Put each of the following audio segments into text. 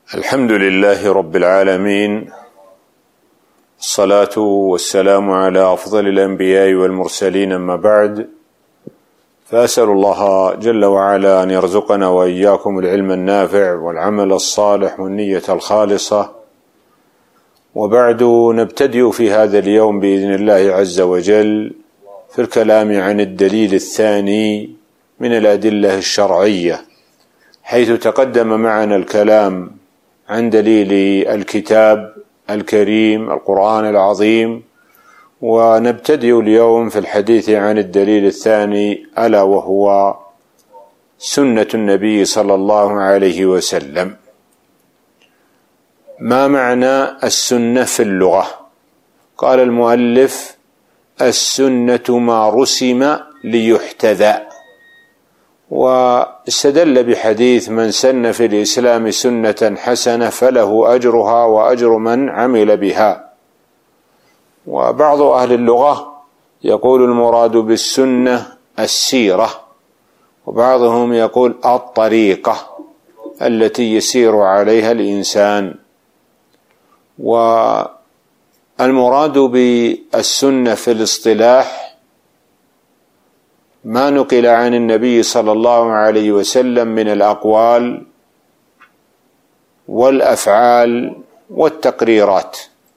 الحمد لله رب العالمين، الصلاة والسلام على أفضل الأنبياء والمرسلين، أما بعد، فأسأل الله جل وعلا أن يرزقنا وإياكم العلم النافع والعمل الصالح والنية الخالصة. وبعد، نبتدئ في هذا اليوم بإذن الله عز وجل في الكلام عن الدليل الثاني من الأدلة الشرعية، حيث تقدم معنا الكلام عن دليل الكتاب الكريم القرآن العظيم، ونبتدئ اليوم في الحديث عن الدليل الثاني، ألا وهو سنة النبي صلى الله عليه وسلم. ما معنى السنة في اللغة؟ قال المؤلف: السنة ما رسم ليحتذى. واستدل بحديث: من سن في الإسلام سنة حسنة فله أجرها وأجر من عمل بها. وبعض أهل اللغة يقول المراد بالسنة السيرة، وبعضهم يقول الطريقة التي يسير عليها الإنسان. والمراد بالسنة في الاصطلاح ما نقل عن النبي صلى الله عليه وسلم من الأقوال والأفعال والتقريرات.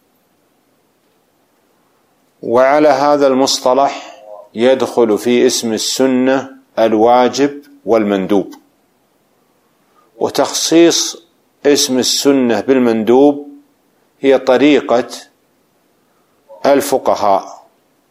وعلى هذا المصطلح يدخل في اسم السنة الواجب والمندوب. وتخصيص اسم السنة بالمندوب هي طريقة الفقهاء،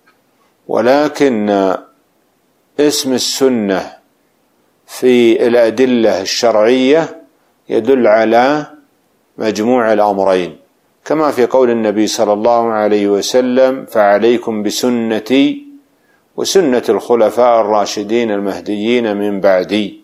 ولكن اسم السنة في الأدلة الشرعية يدل على مجموع الأمرين، كما في قول النبي صلى الله عليه وسلم: فعليكم بسنتي وسنة الخلفاء الراشدين المهديين من بعدي.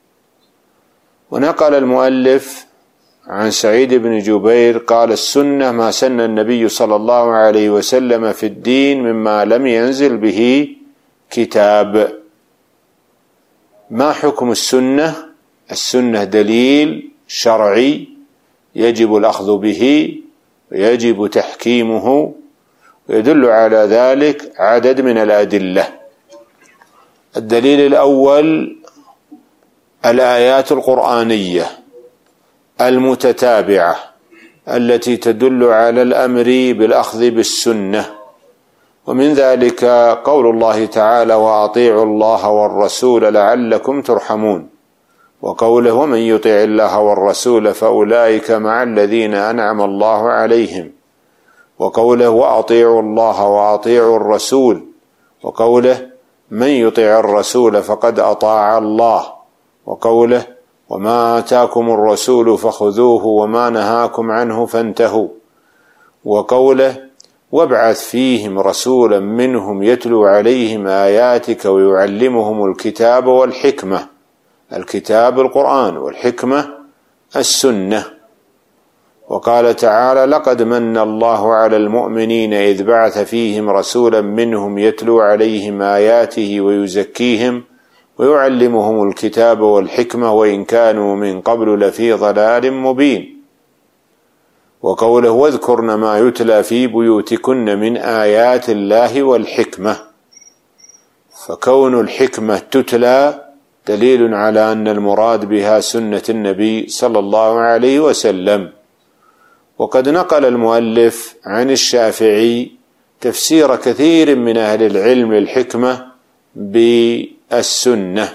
ونقل المؤلف عن سعيد بن جبير قال: السنة ما سن النبي صلى الله عليه وسلم في الدين مما لم ينزل به كتاب. ما حكم السنة؟ السنة دليل شرعي يجب الأخذ به ويجب تحكيمه، ويدل على ذلك عدد من الأدلة. الدليل الأول: الآيات القرآنية المتتابعة التي تدل على الأمر بالأخذ بالسنة، ومن ذلك قول الله تعالى: وأطيعوا الله والرسول لعلكم ترحمون، وقوله: ومن يطع الله والرسول فأولئك مع الذين أنعم الله عليهم، وقوله: وأطيعوا الله وأطيعوا الرسول، وقوله: من يطع الرسول فقد أطاع الله، وقوله: وما آتاكم الرسول فخذوه وما نهاكم عنه فانتهوا، وقوله: وابعث فيهم رسولا منهم يتلو عليهم آياتك ويعلمهم الكتاب والحكمة. الكتاب القرآن، والحكمة السنة. وقال تعالى: لقد من الله على المؤمنين إذ بعث فيهم رسولا منهم يتلو عليهم آياته ويزكيهم ويعلمهم الكتاب والحكمة وإن كانوا من قبل لفي ضلال مبين. وقوله: واذكرن ما يتلى في بيوتكن من آيات الله والحكمة. فكون الحكمة تتلى دليل على أن المراد بها سنة النبي صلى الله عليه وسلم. وقد نقل المؤلف عن الشافعي تفسير كثير من أهل العلم للحكمة بالسنة،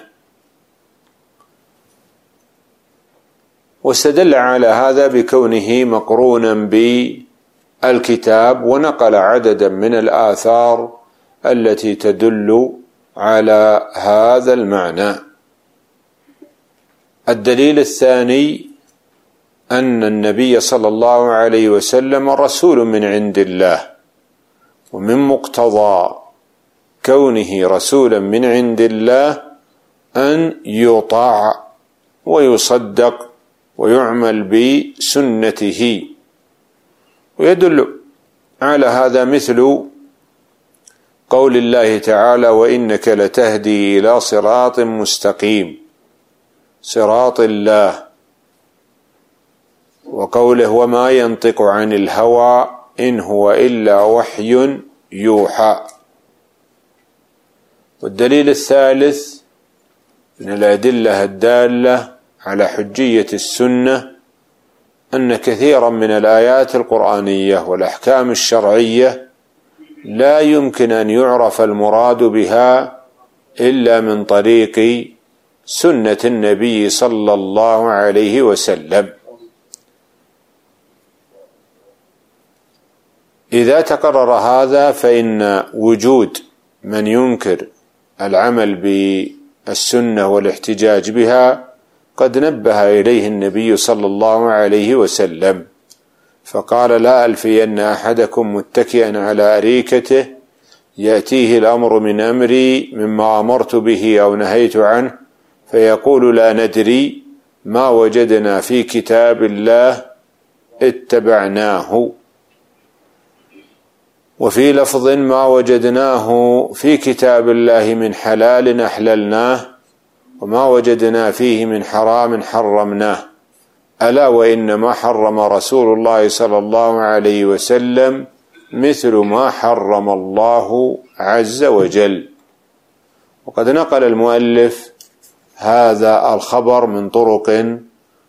واستدل على هذا بكونه مقرونا بالكتاب، ونقل عددا من الآثار التي تدل على هذا المعنى. الدليل الثاني: أن النبي صلى الله عليه وسلم رسول من عند الله، ومن مقتضى كونه رسولا من عند الله أن يطاع ويصدق ويعمل بسنته. ويدل على هذا مثل قول الله تعالى: وإنك لتهدي إلى صراط مستقيم، صراط الله. وقوله وما ينطق عن الهوى إن هو إلا وحي يوحى. والدليل الثالث من الأدلة الدالة على حجية السنة أن كثيرا من الآيات القرآنية والأحكام الشرعية لا يمكن أن يعرف المراد بها إلا من طريق سنة النبي صلى الله عليه وسلم. إذا تقرر هذا فإن وجود من ينكر العمل بالسنة والاحتجاج بها قد نبه إليه النبي صلى الله عليه وسلم، فقال لا ألفين أحدكم متكئا على أريكته يأتيه الأمر من أمري مما أمرت به أو نهيت عنه فيقول لا ندري ما وجدنا في كتاب الله اتبعناه، وفي لفظ ما وجدناه في كتاب الله من حلال أحللناه وما وجدنا فيه من حرام حرمناه، ألا وإنما حرم رسول الله صلى الله عليه وسلم مثل ما حرم الله عز وجل. وقد نقل المؤلف هذا الخبر من طرق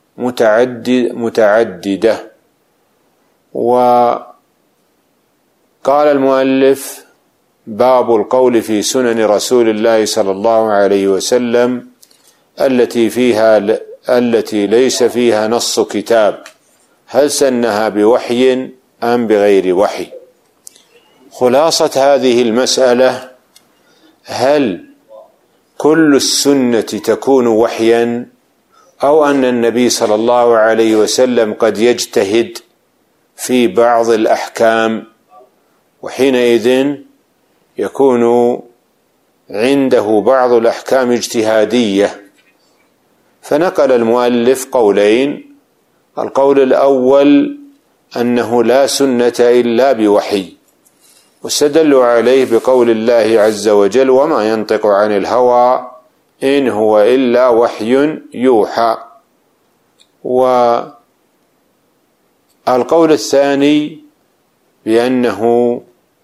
متعددة. وقال المؤلف باب القول في سنن رسول الله صلى الله عليه وسلم التي ليس فيها نص كتاب، هل سنها بوحي أم بغير وحي؟ خلاصة هذه المسألة: هل كل السنة تكون وحيا أو أن النبي صلى الله عليه وسلم قد يجتهد في بعض الأحكام وحينئذ يكون عنده بعض الأحكام اجتهادية؟ فنقل المؤلف قولين: القول الأول أنه لا سنة إلا بوحي، واستدلوا عليه بقول الله عز وجل وما ينطق عن الهوى إن هو إلا وحي يوحى. والقول الثاني بأنه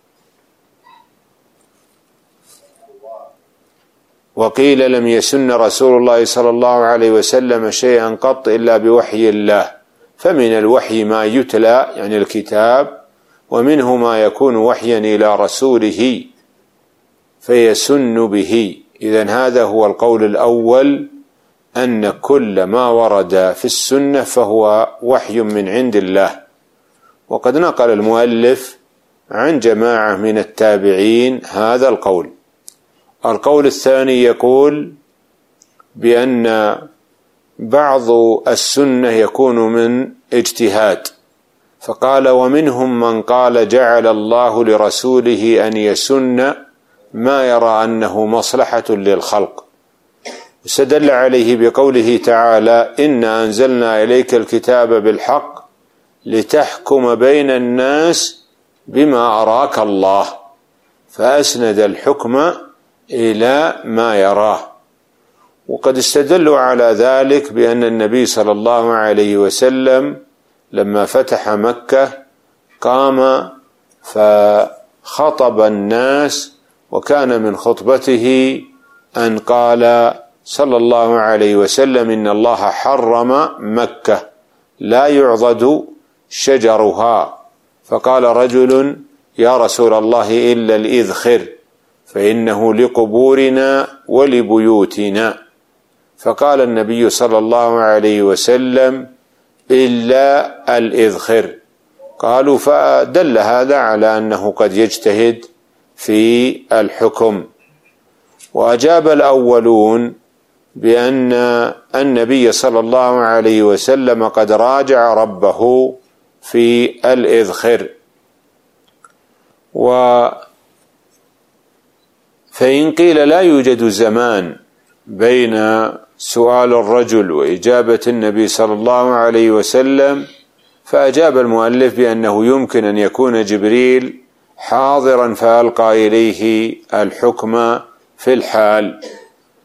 وقيل لم يسن رسول الله صلى الله عليه وسلم شيئا قط إلا بوحي الله، فمن الوحي ما يتلى يعني الكتاب، ومنه ما يكون وحيا إلى رسوله فيسن به. إذن هذا هو القول الأول، أن كل ما ورد في السنة فهو وحي من عند الله. وقد نقل المؤلف عن جماعة من التابعين هذا القول. القول الثاني يقول بأن بعض السنة يكون من اجتهاد، فقال ومنهم من قال جعل الله لرسوله أن يسن ما يرى أنه مصلحة للخلق، استدل عليه بقوله تعالى إنا أنزلنا إليك الكتاب بالحق لتحكم بين الناس بما أراك الله، فأسند الحكم إلى ما يراه. وقد استدلوا على ذلك بأن النبي صلى الله عليه وسلم لما فتح مكة قام فخطب الناس، وكان من خطبته أن قال صلى الله عليه وسلم إن الله حرم مكة لا يعضد شجرها، فقال رجل يا رسول الله إلا الإذخر فإنه لقبورنا ولبيوتنا، فقال النبي صلى الله عليه وسلم إلا الإذخر. قالوا فدل هذا على أنه قد يجتهد في الحكم. وأجاب الأولون بأن النبي صلى الله عليه وسلم قد راجع ربه في الإذخر. فإن قيل لا يوجد زمان بين سؤال الرجل وإجابة النبي صلى الله عليه وسلم، فأجاب المؤلف بأنه يمكن أن يكون جبريل حاضرا فألقى إليه الحكم في الحال،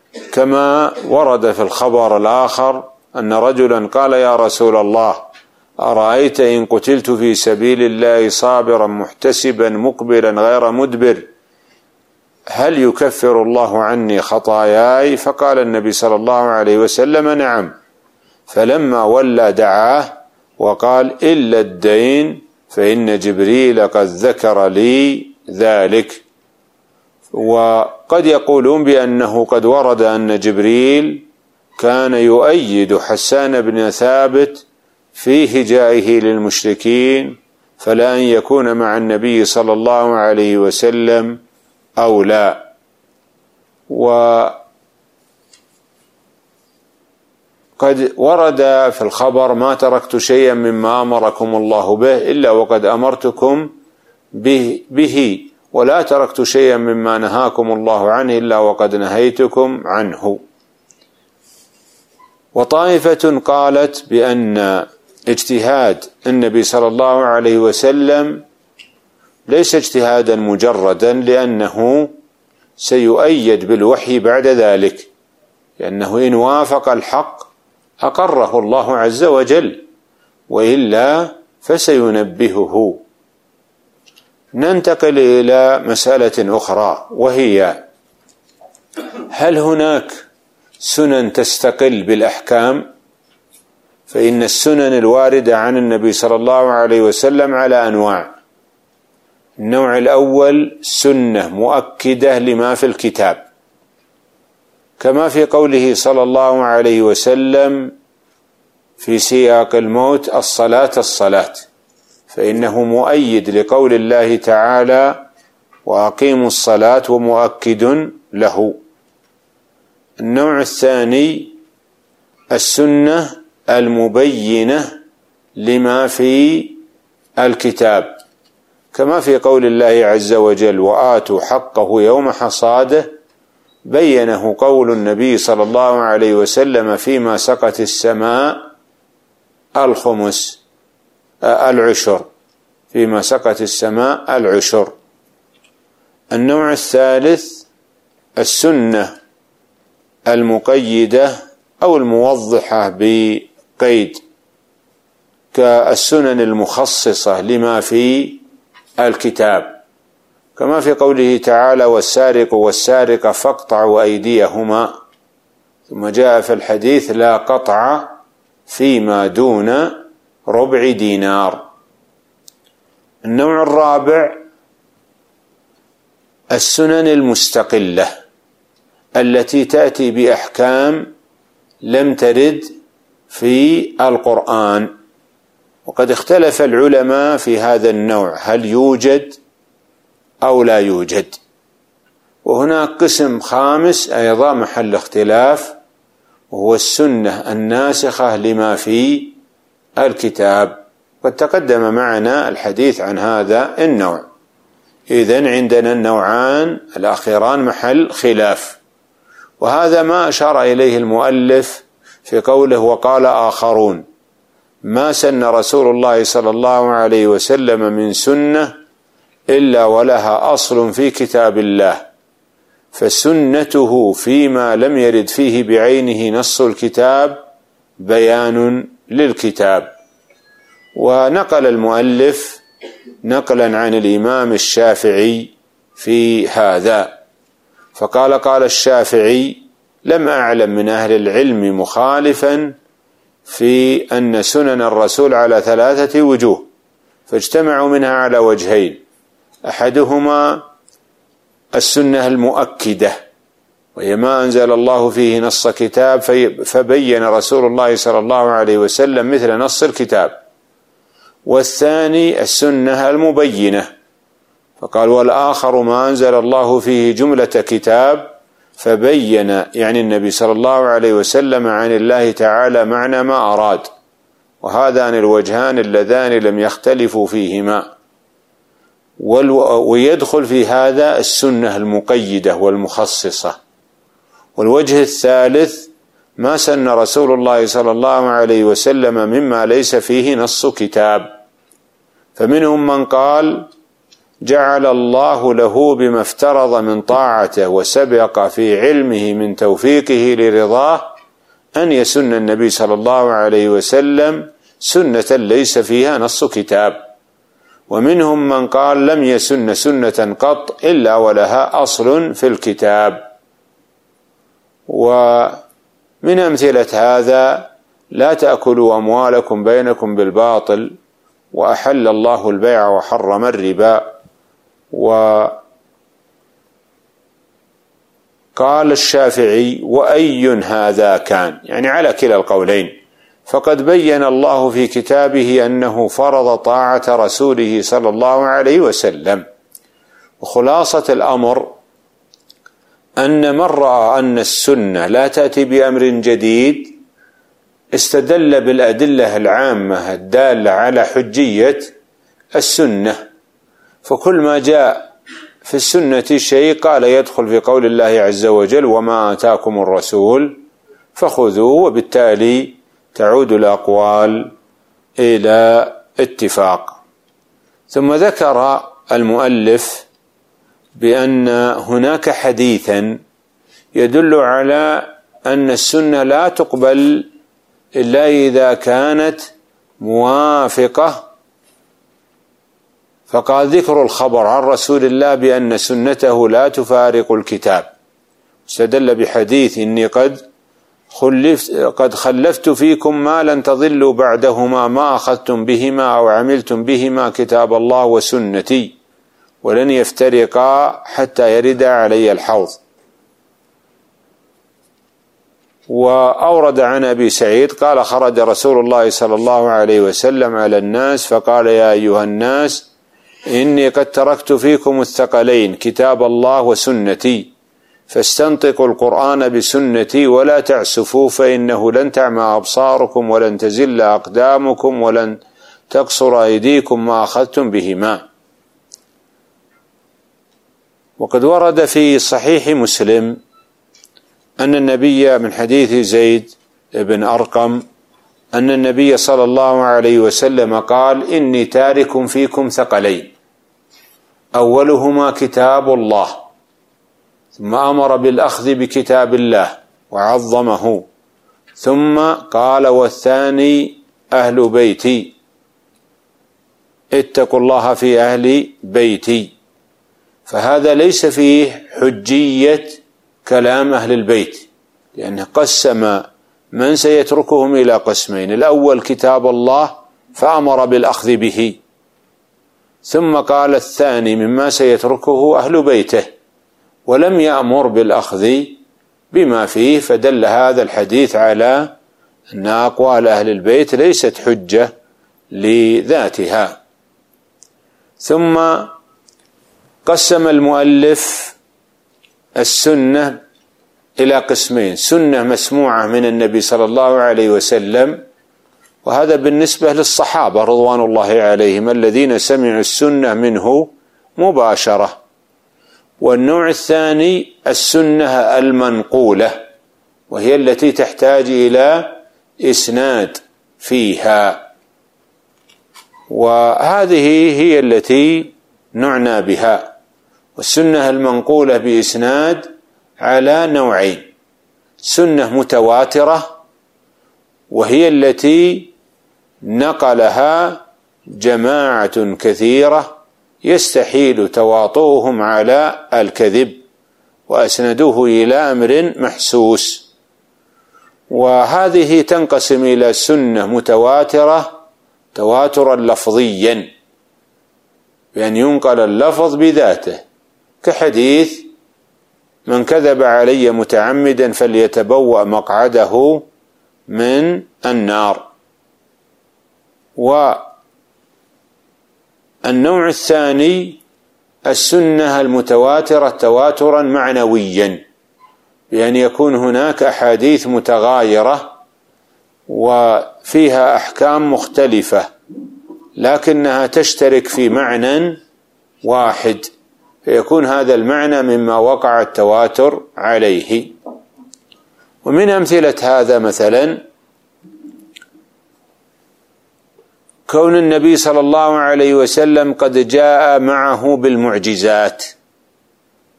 كما ورد في الخبر الآخر أن رجلا قال يا رسول الله أرأيت إن قتلت في سبيل الله صابرا محتسبا مقبلا غير مدبر هل يكفر الله عني خطاياي؟ فقال النبي صلى الله عليه وسلم نعم. فلما ولى دعاه وقال إلا الدين فإن جبريل قد ذكر لي ذلك. وقد يقولون بأنه قد ورد أن جبريل كان يؤيد حسان بن ثابت في هجائه للمشركين، فلا أن يكون مع النبي صلى الله عليه وسلم أو لا. وقد ورد في الخبر ما تركت شيئا مما أمركم الله به إلا وقد أمرتكم به ولا تركت شيئا مما نهاكم الله عنه إلا وقد نهيتكم عنه. وطائفة قالت بأن اجتهاد النبي صلى الله عليه وسلم ليس اجتهادا مجردا، لأنه سيؤيد بالوحي بعد ذلك، لأنه إن وافق الحق أقره الله عز وجل وإلا فسينبهه. ننتقل إلى مسألة أخرى، وهي هل هناك سنن تستقل بالأحكام؟ فإن السنن الواردة عن النبي صلى الله عليه وسلم على أنواع. النوع الأول سنة مؤكدة لما في الكتاب، كما في قوله صلى الله عليه وسلم في سياق الموت الصلاة، فإنه مؤيد لقول الله تعالى وأقيموا الصلاة ومؤكد له. النوع الثاني السنة المبينة لما في الكتاب، كما في قول الله عز وجل وآتوا حقه يوم حصاده، بينه قول النبي صلى الله عليه وسلم فيما سقت السماء العشر، فيما سقت السماء العشر. النوع الثالث السنة المقيدة أو الموضحة بقيد، كالسنن المخصصة لما في الكتاب، كما في قوله تعالى والسارق والسارقة فاقطعوا أيديهما، ثم جاء في الحديث لا قطع فيما دون ربع دينار. النوع الرابع السنن المستقلة التي تأتي بأحكام لم ترد في القرآن، وقد اختلف العلماء في هذا النوع هل يوجد أو لا يوجد. وهناك قسم خامس أيضا محل اختلاف، وهو السنة الناسخة لما في الكتاب، قد تقدم معنا الحديث عن هذا النوع. إذن عندنا النوعان الأخيران محل خلاف، وهذا ما أشار إليه المؤلف في قوله وقال آخرون ما سن رسول الله صلى الله عليه وسلم من سنة إلا ولها أصل في كتاب الله، فسنته فيما لم يرد فيه بعينه نص الكتاب بيان للكتاب. ونقل المؤلف نقلا عن الإمام الشافعي في هذا، فقال قال الشافعي لم أعلم من أهل العلم مخالفا في أن سنن الرسول على 3 وجوه، فاجتمعوا منها على وجهين، أحدهما السنة المؤكدة وهي ما أنزل الله فيه نص كتاب فبين رسول الله صلى الله عليه وسلم مثل نص الكتاب، والثاني السنة المبينة، فقال والآخر ما أنزل الله فيه جملة كتاب فبين يعني النبي صلى الله عليه وسلم عن الله تعالى معنى ما أراد، وهذان الوجهان اللذان لم يختلفوا فيهما. ويدخل في هذا السنة المقيدة والمخصصة. والوجه الثالث ما سن رسول الله صلى الله عليه وسلم مما ليس فيه نص كتاب، فمنهم من قال جعل الله له بما افترض من طاعته وسبق في علمه من توفيقه لرضاه أن يسن النبي صلى الله عليه وسلم سنة ليس فيها نص كتاب، ومنهم من قال لم يسن سنة قط إلا ولها أصل في الكتاب. ومن أمثلة هذا: لا تأكلوا أموالكم بينكم بالباطل وأحل الله البيع وحرم الربا. وقال الشافعي: وأي هذا كان، يعني على كلا القولين، فقد بين الله في كتابه أنه فرض طاعة رسوله صلى الله عليه وسلم. وخلاصة الأمر أن من رأى أن السنة لا تأتي بأمر جديد استدل بالأدلة العامة الدالة على حجية السنة، فكل ما جاء في السنة شيء قال يدخل في قول الله عز وجل: وما آتاكم الرسول فخذوه، وبالتالي تعود الأقوال إلى اتفاق. ثم ذكر المؤلف بأن هناك حديثا يدل على أن السنة لا تقبل إلا إذا كانت موافقة، فقال: ذكر الخبر عن رسول الله بأن سنته لا تفارق الكتاب. استدل بحديث: إني قد خلفت فيكم ما لن تضلوا بعدهما ما أخذتم بهما أو عملتم بهما كتاب الله وسنتي ولن يفترقا حتى يرد علي الحوض. وأورد عن أبي سعيد قال: خرج رسول الله صلى الله عليه وسلم على الناس فقال: يا أيها الناس، إني قد تركت فيكم الثقلين كتاب الله وسنتي، فاستنطقوا القرآن بسنتي ولا تعسفوا، فإنه لن تعمى أبصاركم ولن تزل أقدامكم ولن تقصر أيديكم ما أخذتم بهما. وقد ورد في صحيح مسلم أن النبي من حديث زيد بن أرقم أن النبي صلى الله عليه وسلم قال: إني تارك فيكم ثقلين، أولهما كتاب الله، ثم أمر بالأخذ بكتاب الله وعظمه، ثم قال: والثاني أهل بيتي، اتقوا الله في أهل بيتي. فهذا ليس فيه حجية كلام أهل البيت، لأنه قسم من سيتركهم إلى قسمين: الأول كتاب الله فأمر بالأخذ به، ثم قال: الثاني مما سيتركه أهل بيته، ولم يأمر بالأخذ بما فيه. فدل هذا الحديث على أن أقوال أهل البيت ليست حجة لذاتها. ثم قسم المؤلف السنة إلى قسمين: سنة مسموعة من النبي صلى الله عليه وسلم، وهذا بالنسبة للصحابة رضوان الله عليهم الذين سمعوا السنة منه مباشرة. والنوع الثاني السنة المنقولة، وهي التي تحتاج إلى إسناد فيها، وهذه هي التي نعنى بها. والسنة المنقولة بإسناد على نوعين: سنة متواترة، وهي التي نقلها جماعة كثيرة يستحيل تواطؤهم على الكذب وأسندوه إلى أمر محسوس، وهذه تنقسم إلى سنة متواترة تواترا لفظيا، بأن ينقل اللفظ بذاته، كحديث: من كذب علي متعمدا فليتبوأ مقعده من النار. والنوع الثاني السنة المتواترة تواترا معنويا، بأن يكون هناك أحاديث متغايرة وفيها أحكام مختلفة لكنها تشترك في معنى واحد، فيكون هذا المعنى مما وقع التواتر عليه. ومن أمثلة هذا مثلا كون النبي صلى الله عليه وسلم قد جاء معه بالمعجزات،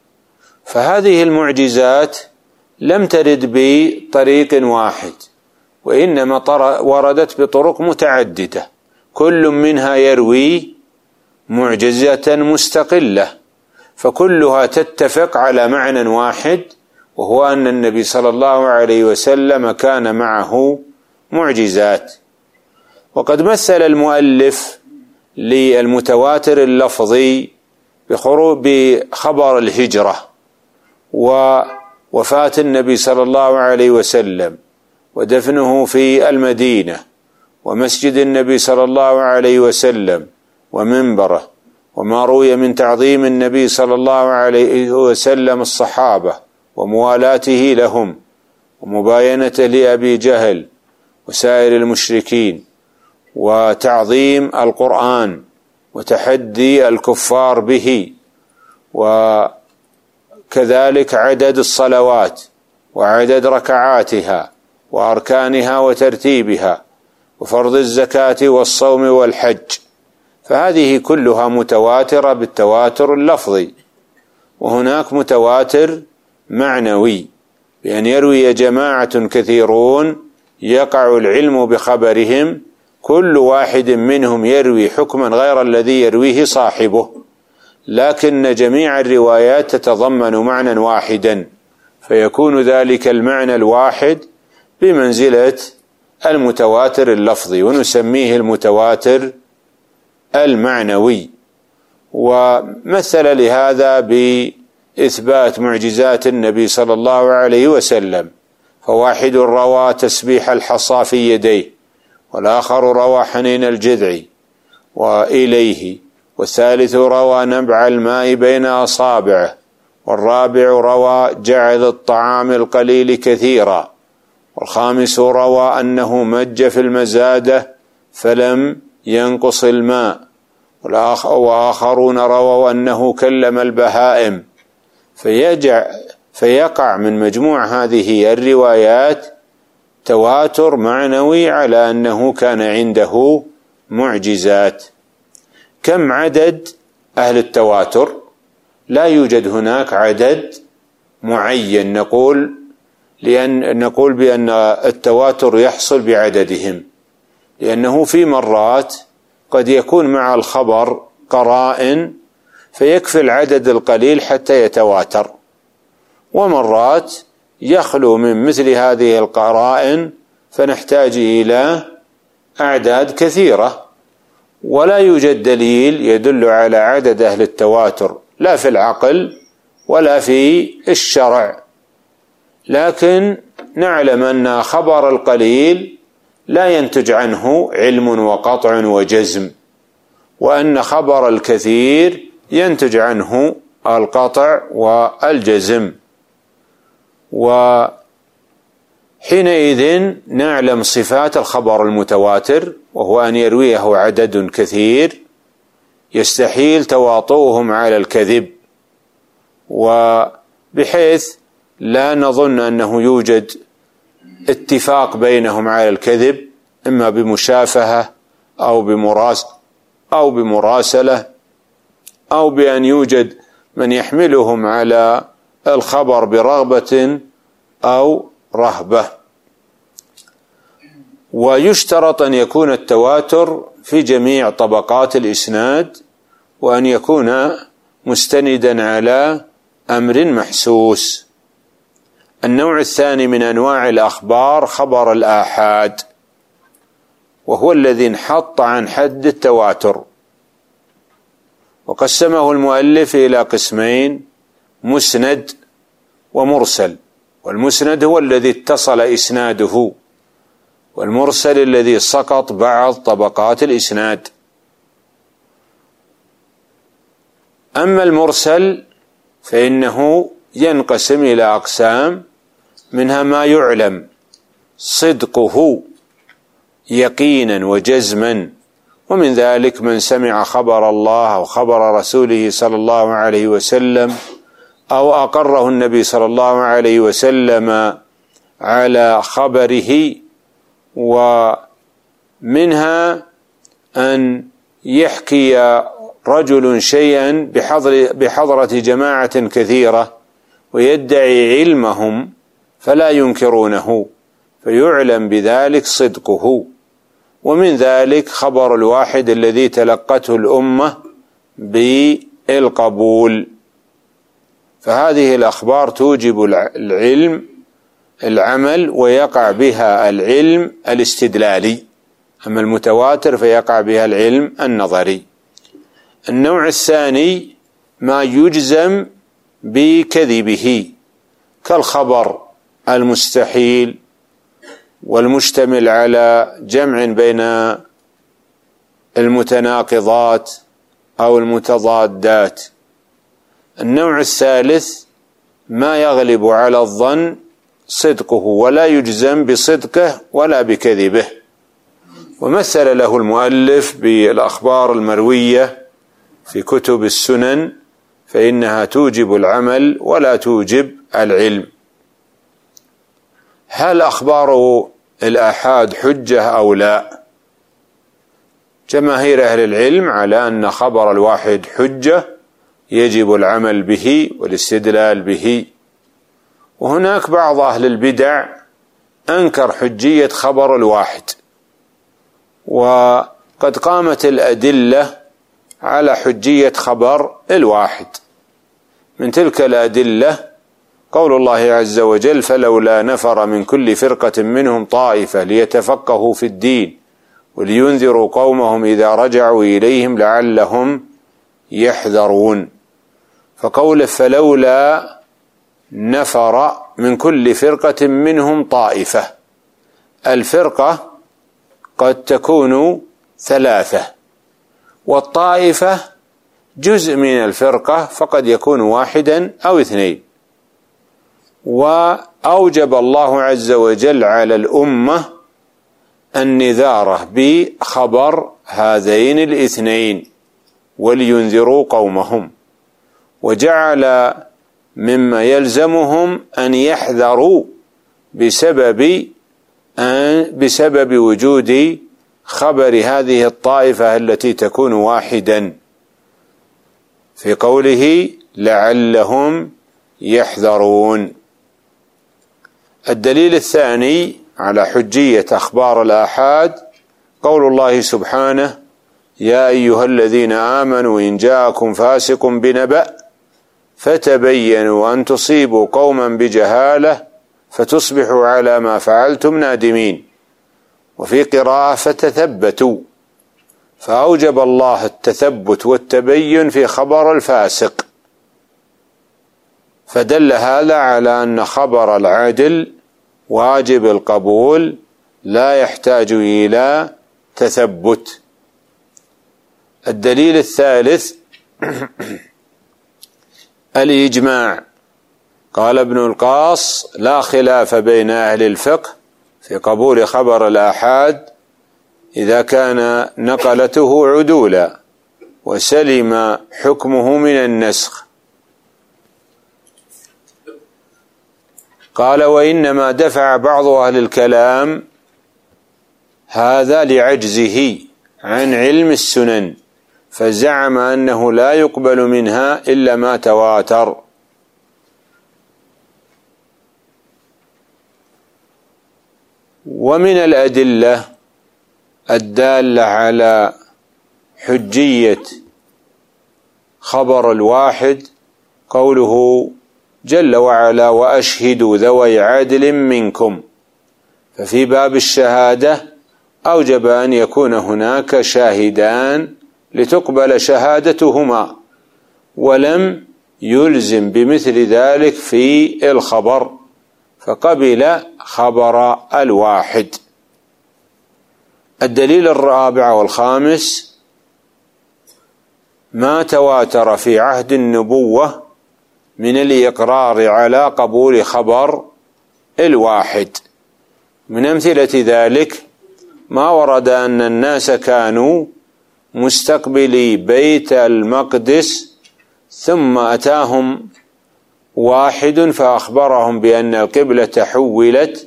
فهذه المعجزات لم ترد بطريق واحد، وإنما وردت بطرق متعددة، كل منها يروي معجزة مستقلة، فكلها تتفق على معنى واحد، وهو أن النبي صلى الله عليه وسلم كان معه معجزات. وقد مثل المؤلف للمتواتر اللفظي بخبر الهجرة ووفاة النبي صلى الله عليه وسلم ودفنه في المدينة ومسجد النبي صلى الله عليه وسلم ومنبره، وما روي من تعظيم النبي صلى الله عليه وسلم الصحابة وموالاته لهم ومباينته لأبي جهل وسائر المشركين، وتعظيم القرآن وتحدي الكفار به، وكذلك عدد الصلوات وعدد ركعاتها وأركانها وترتيبها وفرض الزكاة والصوم والحج، فهذه كلها متواترة بالتواتر اللفظي. وهناك متواتر معنوي، بأن يروي جماعة كثيرون يقع العلم بخبرهم، كل واحد منهم يروي حكما غير الذي يرويه صاحبه، لكن جميع الروايات تتضمن معنى واحدا، فيكون ذلك المعنى الواحد بمنزلة المتواتر اللفظي، ونسميه المتواتر المعنوي. ومثل لهذا بإثبات معجزات النبي صلى الله عليه وسلم، فواحد روى تسبيح الحصى في يديه، والآخر روى حنين الجذع وإليه، والثالث روى نبع الماء بين أصابعه، والرابع روى جعل الطعام القليل كثيرا، والخامس روى أنه مج في المزادة فلم ينقص الماء، وآخرون رووا أنه كلم البهائم. فيقع من مجموع هذه الروايات تواتر معنوي على أنه كان عنده معجزات. كم عدد أهل التواتر؟ لا يوجد هناك عدد معين نقول بأن التواتر يحصل بعددهم، لأنه في مرات قد يكون مع الخبر قرائن فيكفي العدد القليل حتى يتواتر، ومرات يخلو من مثل هذه القرائن فنحتاج إلى أعداد كثيرة، ولا يوجد دليل يدل على عدد أهل التواتر لا في العقل ولا في الشرع، لكن نعلم أن خبر القليل لا ينتج عنه علم وقطع وجزم، وأن خبر الكثير ينتج عنه القطع والجزم. وحينئذ نعلم صفات الخبر المتواتر، وهو أن يرويه عدد كثير يستحيل تواطؤهم على الكذب، وبحيث لا نظن أنه يوجد اتفاق بينهم على الكذب، إما بمشافهة أو بمراسلة أو بأن يوجد من يحملهم على الخبر برغبة أو رهبة. ويشترط أن يكون التواتر في جميع طبقات الإسناد، وأن يكون مستندا على أمر محسوس. النوع الثاني من أنواع الأخبار خبر الآحاد، وهو الذي انحط عن حد التواتر، وقسمه المؤلف إلى قسمين: مسند ومرسل. والمسند هو الذي اتصل إسناده، والمرسل الذي سقط بعض طبقات الإسناد. أما المرسل فإنه ينقسم إلى أقسام، منها ما يعلم صدقه يقينا وجزما، ومن ذلك من سمع خبر الله أو خبر رسوله صلى الله عليه وسلم، أو أقره النبي صلى الله عليه وسلم على خبره. ومنها أن يحكي رجل شيئا بحضرة جماعة كثيرة ويدعي علمهم فلا ينكرونه، فيعلم بذلك صدقه. ومن ذلك خبر الواحد الذي تلقته الأمة بالقبول. فهذه الأخبار توجب العمل ويقع بها العلم الاستدلالي، أما المتواتر فيقع بها العلم النظري. النوع الثاني ما يجزم بكذبه كالخبر المستحيل والمشتمل على جمع بين المتناقضات أو المتضادات. النوع الثالث ما يغلب على الظن صدقه ولا يجزم بصدقه ولا بكذبه، ومثل له المؤلف بالأخبار المروية في كتب السنن، فإنها توجب العمل ولا توجب العلم. هل أخبار الآحاد حجة أو لا؟ جماهير أهل العلم على أن خبر الواحد حجة يجب العمل به والاستدلال به. وهناك بعض أهل البدع أنكر حجية خبر الواحد، وقد قامت الأدلة على حجية خبر الواحد. من تلك الأدلة قول الله عز وجل: فلولا نفر من كل فرقة منهم طائفة ليتفقهوا في الدين ولينذروا قومهم إذا رجعوا إليهم لعلهم يحذرون. فقول فلولا نفر من كل فرقة منهم طائفة، الفرقة قد تكون ثلاثة، والطائفة جزء من الفرقة فقد يكون واحدا أو اثنين. وأوجب الله عز وجل على الأمة النذارة بخبر هذين الاثنين ولينذروا قومهم، وجعل مما يلزمهم أن يحذروا بسبب وجود خبر هذه الطائفة التي تكون واحدا، في قوله لعلهم يحذرون. الدليل الثاني على حجية أخبار الآحاد قول الله سبحانه: يا أيها الذين آمنوا إن جاءكم فاسق بنبأ فتبينوا أن تصيبوا قوما بجهالة فتصبحوا على ما فعلتم نادمين. وفي قراءة فتثبتوا، فأوجب الله التثبت والتبين في خبر الفاسق، فدل هذا على أن خبر العدل واجب القبول لا يحتاج إلى تثبت. الدليل الثالث الإجماع. قال ابن القاص: لا خلاف بين أهل الفقه في قبول خبر الآحاد إذا كان نقلته عدولا وسلم حكمه من النسخ. قال: وإنما دفع بعض أهل الكلام هذا لعجزه عن علم السنن، فزعم أنه لا يقبل منها إلا ما تواتر. ومن الأدلة الدالة على حجية خبر الواحد قوله جل وعلا: وأشهدوا ذوي عدل منكم. ففي باب الشهادة أوجب أن يكون هناك شاهدان لتقبل شهادتهما، ولم يلزم بمثل ذلك في الخبر، فقبل خبر الواحد. الدليل الرابع والخامس ما تواتر في عهد النبوة من الإقرار على قبول خبر الواحد. من أمثلة ذلك ما ورد أن الناس كانوا مستقبلي بيت المقدس ثم أتاهم واحد فأخبرهم بأن القبلة حولت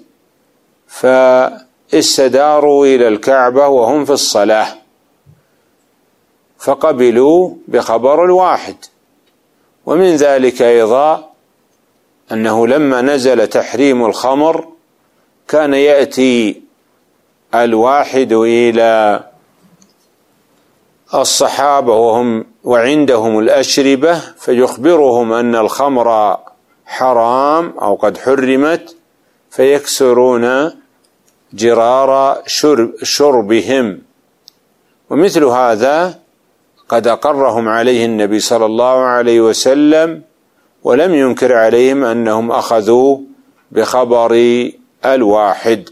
فاستداروا إلى الكعبة وهم في الصلاة، فقبلوا بخبر الواحد. ومن ذلك أيضا أنه لما نزل تحريم الخمر كان يأتي الواحد إلى الصحابة وعندهم الأشربة فيخبرهم أن الخمر حرام أو قد حرمت، فيكسرون جرار شربهم. ومثل هذا قد أقرهم عليه النبي صلى الله عليه وسلم، ولم ينكر عليهم أنهم أخذوا بخبر الواحد.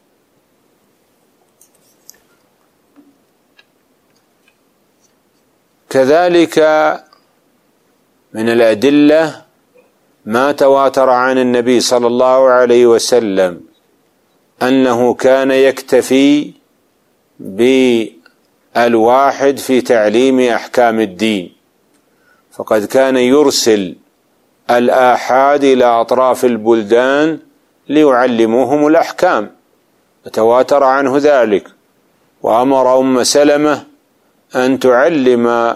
كذلك من الأدلة ما تواتر عن النبي صلى الله عليه وسلم أنه كان يكتفي بالواحد في تعليم أحكام الدين، فقد كان يرسل الآحاد إلى أطراف البلدان ليعلموهم الأحكام، وتواتر عنه ذلك. وأمر أم سلمة أن تعلم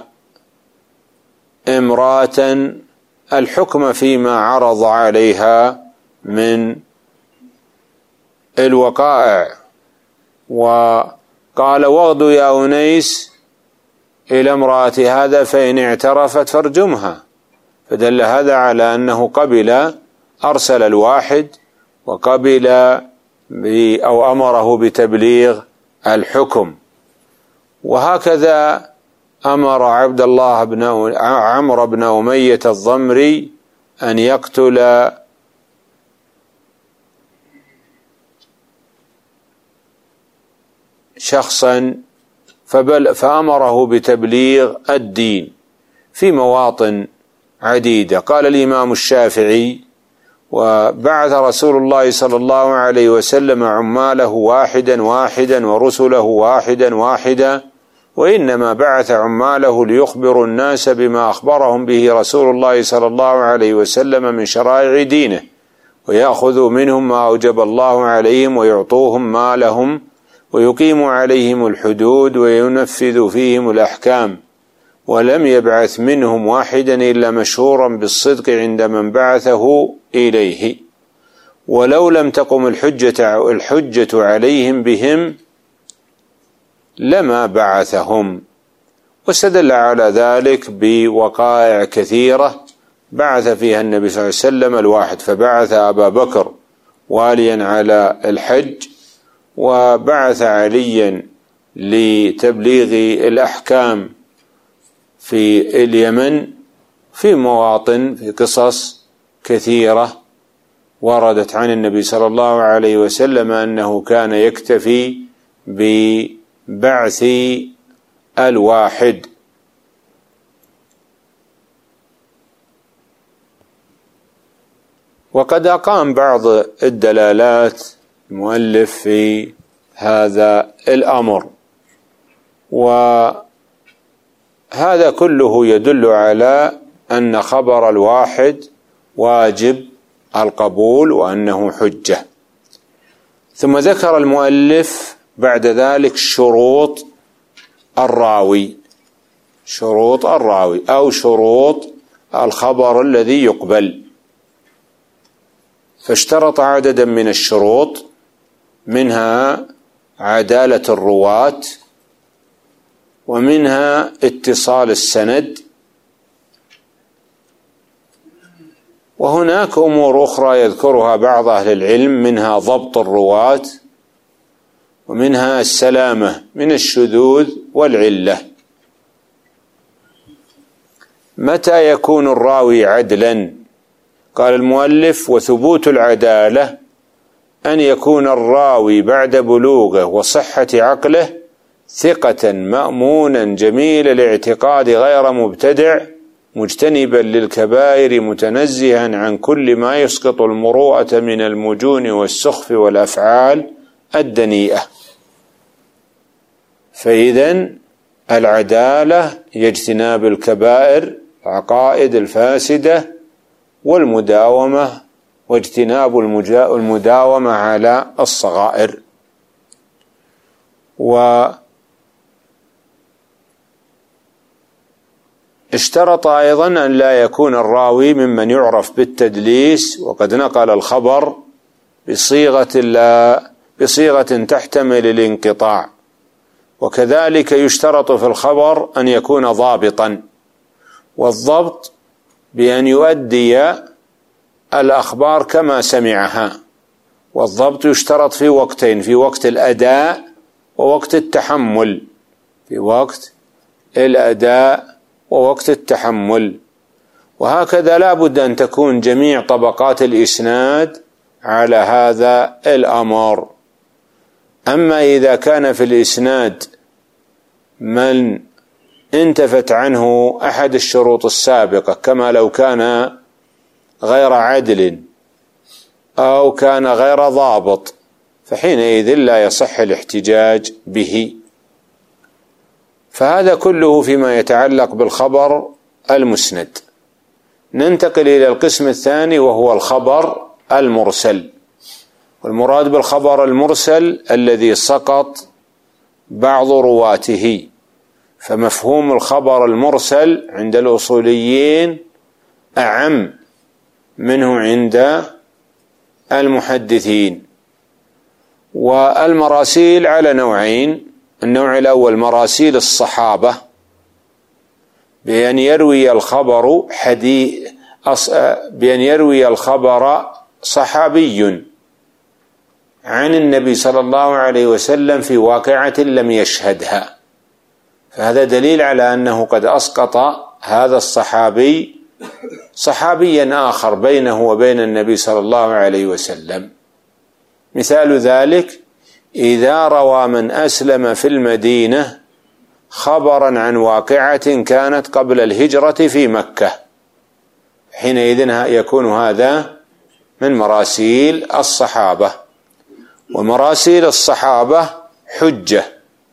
امرأة الحكم فيما عرض عليها من الوقائع، وقال: واغدوا يا أنيس إلى امرأة هذا فإن اعترفت فارجمها. فدل هذا على أنه قبل أرسل الواحد وقبل أو أمره بتبليغ الحكم. وهكذا أمر عبد الله بن عمرو بن أمية الضمري أن يقتل شخصا فأمره بتبليغ الدين في مواطن عديدة. قال الإمام الشافعي: وبعث رسول الله صلى الله عليه وسلم عماله واحدا واحدا ورسله واحدا واحدا، وإنما بعث عماله ليخبروا الناس بما أخبرهم به رسول الله صلى الله عليه وسلم من شرائع دينه، ويأخذوا منهم ما أوجب الله عليهم ويعطوهم ما لهم، ويقيموا عليهم الحدود وينفذوا فيهم الأحكام. ولم يبعث منهم واحدا إلا مشهورا بالصدق عند من بعثه إليه، ولو لم تقم الحجة عليهم بهم لما بعثهم. واستدل على ذلك بوقائع كثيرة بعث فيها النبي صلى الله عليه وسلم الواحد، فبعث أبا بكر واليا على الحج، وبعث عليا لتبليغ الأحكام في اليمن، في مواطن، في قصص كثيرة وردت عن النبي صلى الله عليه وسلم أنه كان يكتفي ببعث الواحد. وقد أقام بعض الدلالات المؤلف في هذا الأمر، وهذا كله يدل على أن خبر الواحد واجب القبول وأنه حجة. ثم ذكر المؤلف بعد ذلك شروط الراوي أو شروط الخبر الذي يقبل، فاشترط عددا من الشروط، منها عدالة الرواة، ومنها اتصال السند، وهناك أمور أخرى يذكرها بعض أهل العلم، منها ضبط الرواة، ومنها السلامة من الشذوذ والعلة. متى يكون الراوي عدلا؟ قال المؤلف: وثبوت العدالة أن يكون الراوي بعد بلوغه وصحة عقله ثقة مأمونا جميل الاعتقاد غير مبتدع مجتنبا للكبائر متنزها عن كل ما يسقط المروءة من المجون والسخف والأفعال الدنيئة. فإذن العدالة هي اجتناب الكبائر، العقائد الفاسدة، والمداومة، واجتناب المداومة على الصغائر. واشترط أيضا أن لا يكون الراوي ممن يعرف بالتدليس، وقد نقل الخبر بصيغة تحتمل الانقطاع. وكذلك يشترط في الخبر أن يكون ضابطا، والضبط بأن يؤدي الأخبار كما سمعها. والضبط يشترط في وقتين: في وقت الأداء ووقت التحمل، في وقت الأداء ووقت التحمل. وهكذا لا بد أن تكون جميع طبقات الإسناد على هذا الأمر. أما إذا كان في الإسناد من انتفت عنه أحد الشروط السابقة، كما لو كان غير عدل أو كان غير ضابط، فحينئذ لا يصح الاحتجاج به. فهذا كله فيما يتعلق بالخبر المسند. ننتقل إلى القسم الثاني، وهو الخبر المرسل. والمراد بالخبر المرسل الذي سقط بعض رواته. فمفهوم الخبر المرسل عند الأصوليين أعم منه عند المحدثين. والمراسيل على نوعين: النوع الأول مراسيل الصحابة، بأن يروي الخبر صحابي عن النبي صلى الله عليه وسلم في واقعة لم يشهدها، فهذا دليل على أنه قد أسقط هذا الصحابي صحابيا آخر بينه وبين النبي صلى الله عليه وسلم. مثال ذلك: إذا روى من أسلم في المدينة خبرا عن واقعة كانت قبل الهجرة في مكة، حينئذ يكون هذا من مراسيل الصحابة. ومراسيل الصحابة حجة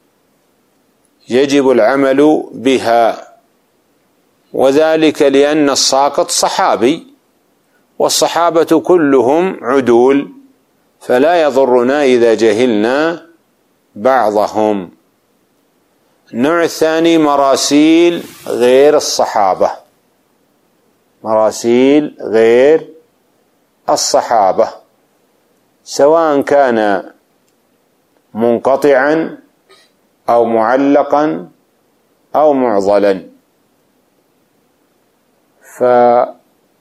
يجب العمل بها، وذلك لأن الساقط صحابي، والصحابة كلهم عدول، فلا يضرنا إذا جهلنا بعضهم. النوع الثاني مراسيل غير الصحابة، مراسيل غير الصحابة، سواء كان منقطعا أو معلقا أو معضلا. فهذه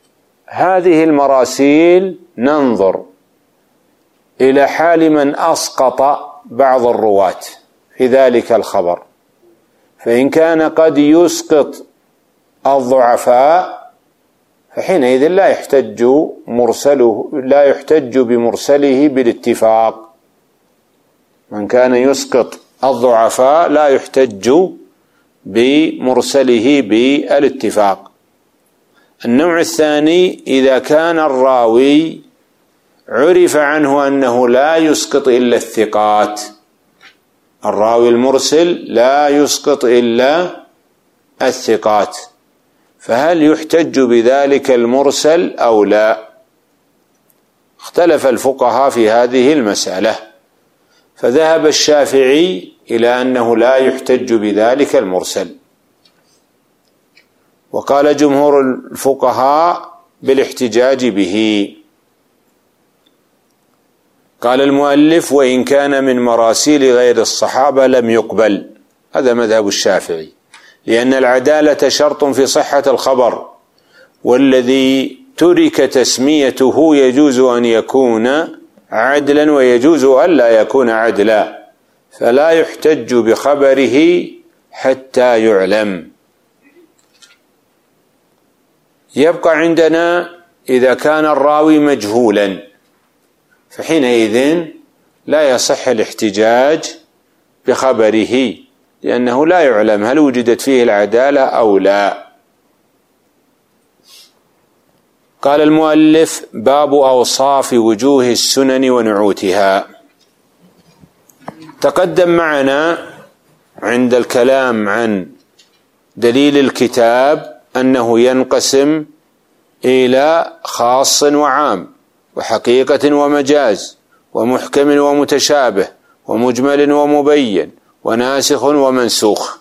المراسيل ننظر إلى حال من أسقط بعض الرواة في ذلك الخبر، فإن كان قد يسقط الضعفاء فحينئذ لا يحتج بمرسله بالاتفاق. من كان يسقط الضعفاء لا يحتج بمرسله بالاتفاق. النوع الثاني: إذا كان الراوي عرف عنه أنه لا يسقط إلا الثقات، الراوي المرسل لا يسقط إلا الثقات، فهل يحتج بذلك المرسل أو لا؟ اختلف الفقهاء في هذه المسألة، فذهب الشافعي إلى أنه لا يحتج بذلك المرسل، وقال جمهور الفقهاء بالاحتجاج به. قال المؤلف: وإن كان من مراسيل غير الصحابة لم يقبل. هذا مذهب الشافعي، لأن العدالة شرط في صحة الخبر، والذي ترك تسميته يجوز أن يكون عدلا ويجوز أن لا يكون عدلا، فلا يحتج بخبره حتى يعلم. يبقى عندنا إذا كان الراوي مجهولا، فحينئذ لا يصح الاحتجاج بخبره، لأنه لا يعلم هل وجدت فيه العدالة أو لا. قال المؤلف: باب أوصاف وجوه السنن ونعوتها. تقدم معنا عند الكلام عن دليل الكتاب أنه ينقسم إلى خاص وعام، وحقيقة ومجاز، ومحكم ومتشابه، ومجمل ومبين، وناسخ ومنسوخ.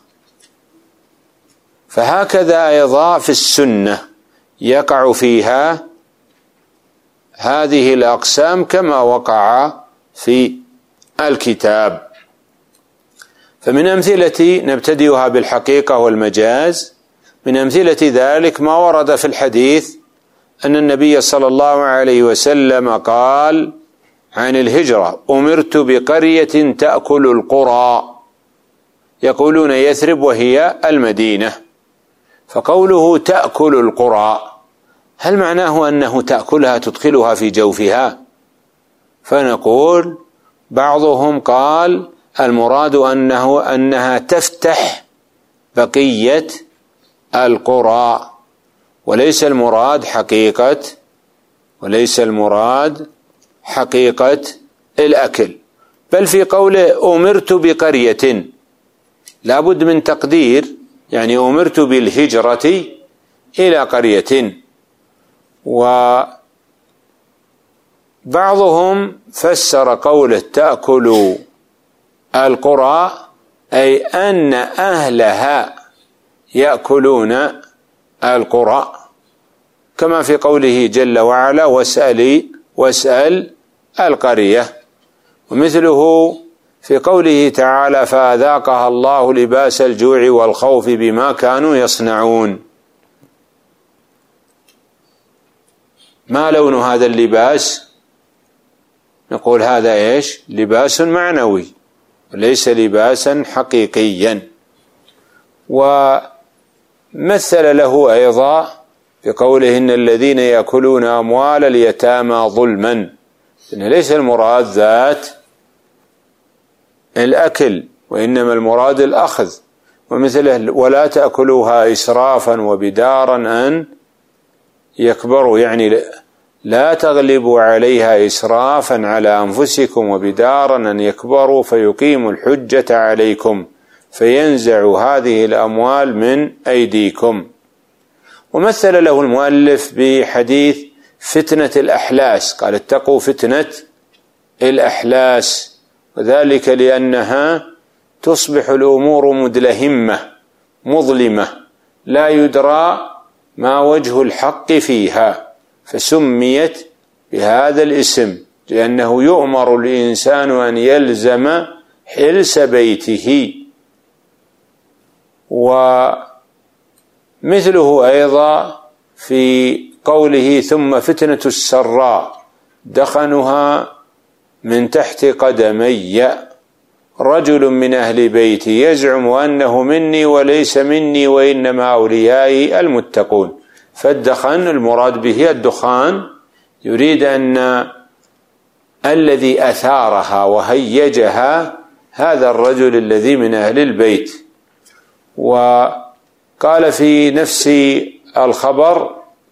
فهكذا أيضا في السنة يقع فيها هذه الأقسام كما وقع في الكتاب. فمن أمثلة نبتدئها بالحقيقة والمجاز، من أمثلة ذلك ما ورد في الحديث أن النبي صلى الله عليه وسلم قال عن الهجرة: أمرت بقرية تأكل القرى، يقولون يثرب وهي المدينة. فقوله تأكل القرى هل معناه أنه تأكلها تدخلها في جوفها؟ فنقول بعضهم قال المراد أنها تفتح بقية القرى، وليس المراد حقيقة الأكل. بل في قوله أمرت بقرية لا بد من تقدير، يعني أمرت بالهجرة إلى قرية. وبعضهم فسر قوله تأكل القرى أي أن أهلها يأكلون القرى، كما في قوله جل وعلا: واسأل القرية. ومثله في قوله تعالى: فأذاقها الله لباس الجوع والخوف بما كانوا يصنعون. ما لون هذا اللباس؟ نقول هذا إيش؟ لباس معنوي وليس لباسا حقيقيا. ومثل له أيضا بقوله: إن الذين يأكلون أموال اليتامى ظلما، إن ليس المراد ذات الأكل وإنما المراد الأخذ. ومثله: ولا تأكلوها إسرافا وبدارا أن يكبروا، يعني لا تغلبوا عليها إسرافا على أنفسكم وبدارا أن يكبروا فيقيموا الحجة عليكم فينزعوا هذه الأموال من أيديكم. ومثل له المؤلف بحديث فتنة الأحلاس، قال: اتقوا فتنة الأحلاس، وذلك لأنها تصبح الأمور مدلهمة مظلمة لا يدرى ما وجه الحق فيها، فسميت بهذا الاسم لأنه يؤمر الإنسان أن يلزم حلس بيته. ومثله أيضا في قوله: ثم فتنة السراء دخنها من تحت قدمي، رجل من أهل بيتي يزعم أنه مني وليس مني وإنما أوليائي المتقون. فالدخن المراد به الدخان، يريد أن الذي أثارها وهيجها هذا الرجل الذي من أهل البيت. وقال في نفس الخبر: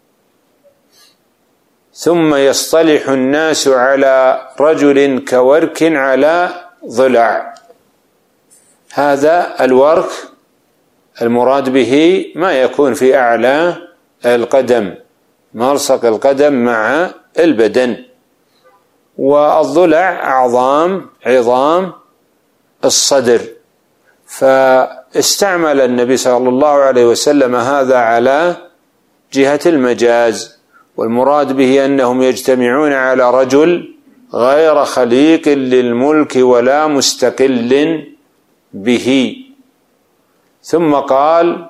ثم يصطلح الناس على رجل كورك على ضلع. هذا الورك المراد به ما يكون في أعلى القدم، ملصق القدم مع البدن، والضلع عظام الصدر. فاستعمل النبي صلى الله عليه وسلم هذا على جهة المجاز، والمراد به أنهم يجتمعون على رجل غير خليق للملك ولا مستقل به. ثم قال: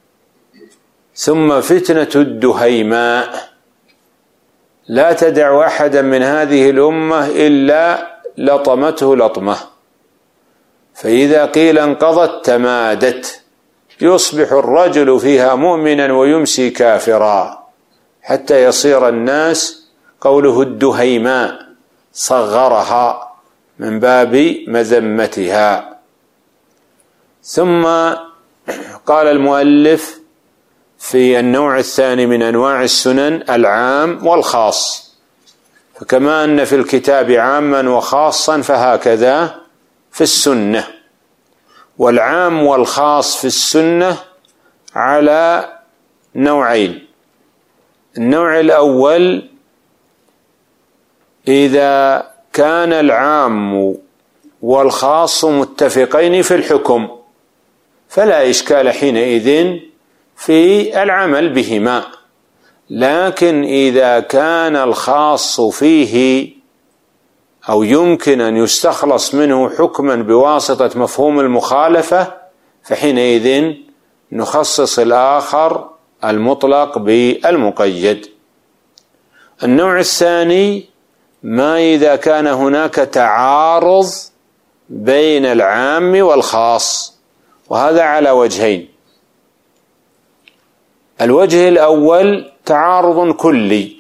ثم فتنة الدهيماء، لا تدع أحدا من هذه الأمة إلا لطمته لطمة، فإذا قيل انقضت تمادت، يصبح الرجل فيها مؤمنا ويمسي كافرا، حتى يصير الناس قوله الدهيماء صغرها من باب مذمتها. ثم قال المؤلف في النوع الثاني من أنواع السنن العام والخاص، فكما أن في الكتاب عاما وخاصا فهكذا في السنة. والعام والخاص في السنة على نوعين: النوع الأول إذا كان العام والخاص متفقين في الحكم فلا إشكال حينئذ في العمل بهما، لكن إذا كان الخاص فيه أو يمكن أن يستخلص منه حكما بواسطة مفهوم المخالفة فحينئذ نخصص الآخر المطلق بالمقيد. النوع الثاني ما إذا كان هناك تعارض بين العام والخاص، وهذا على وجهين. الوجه الأول تعارض كلي،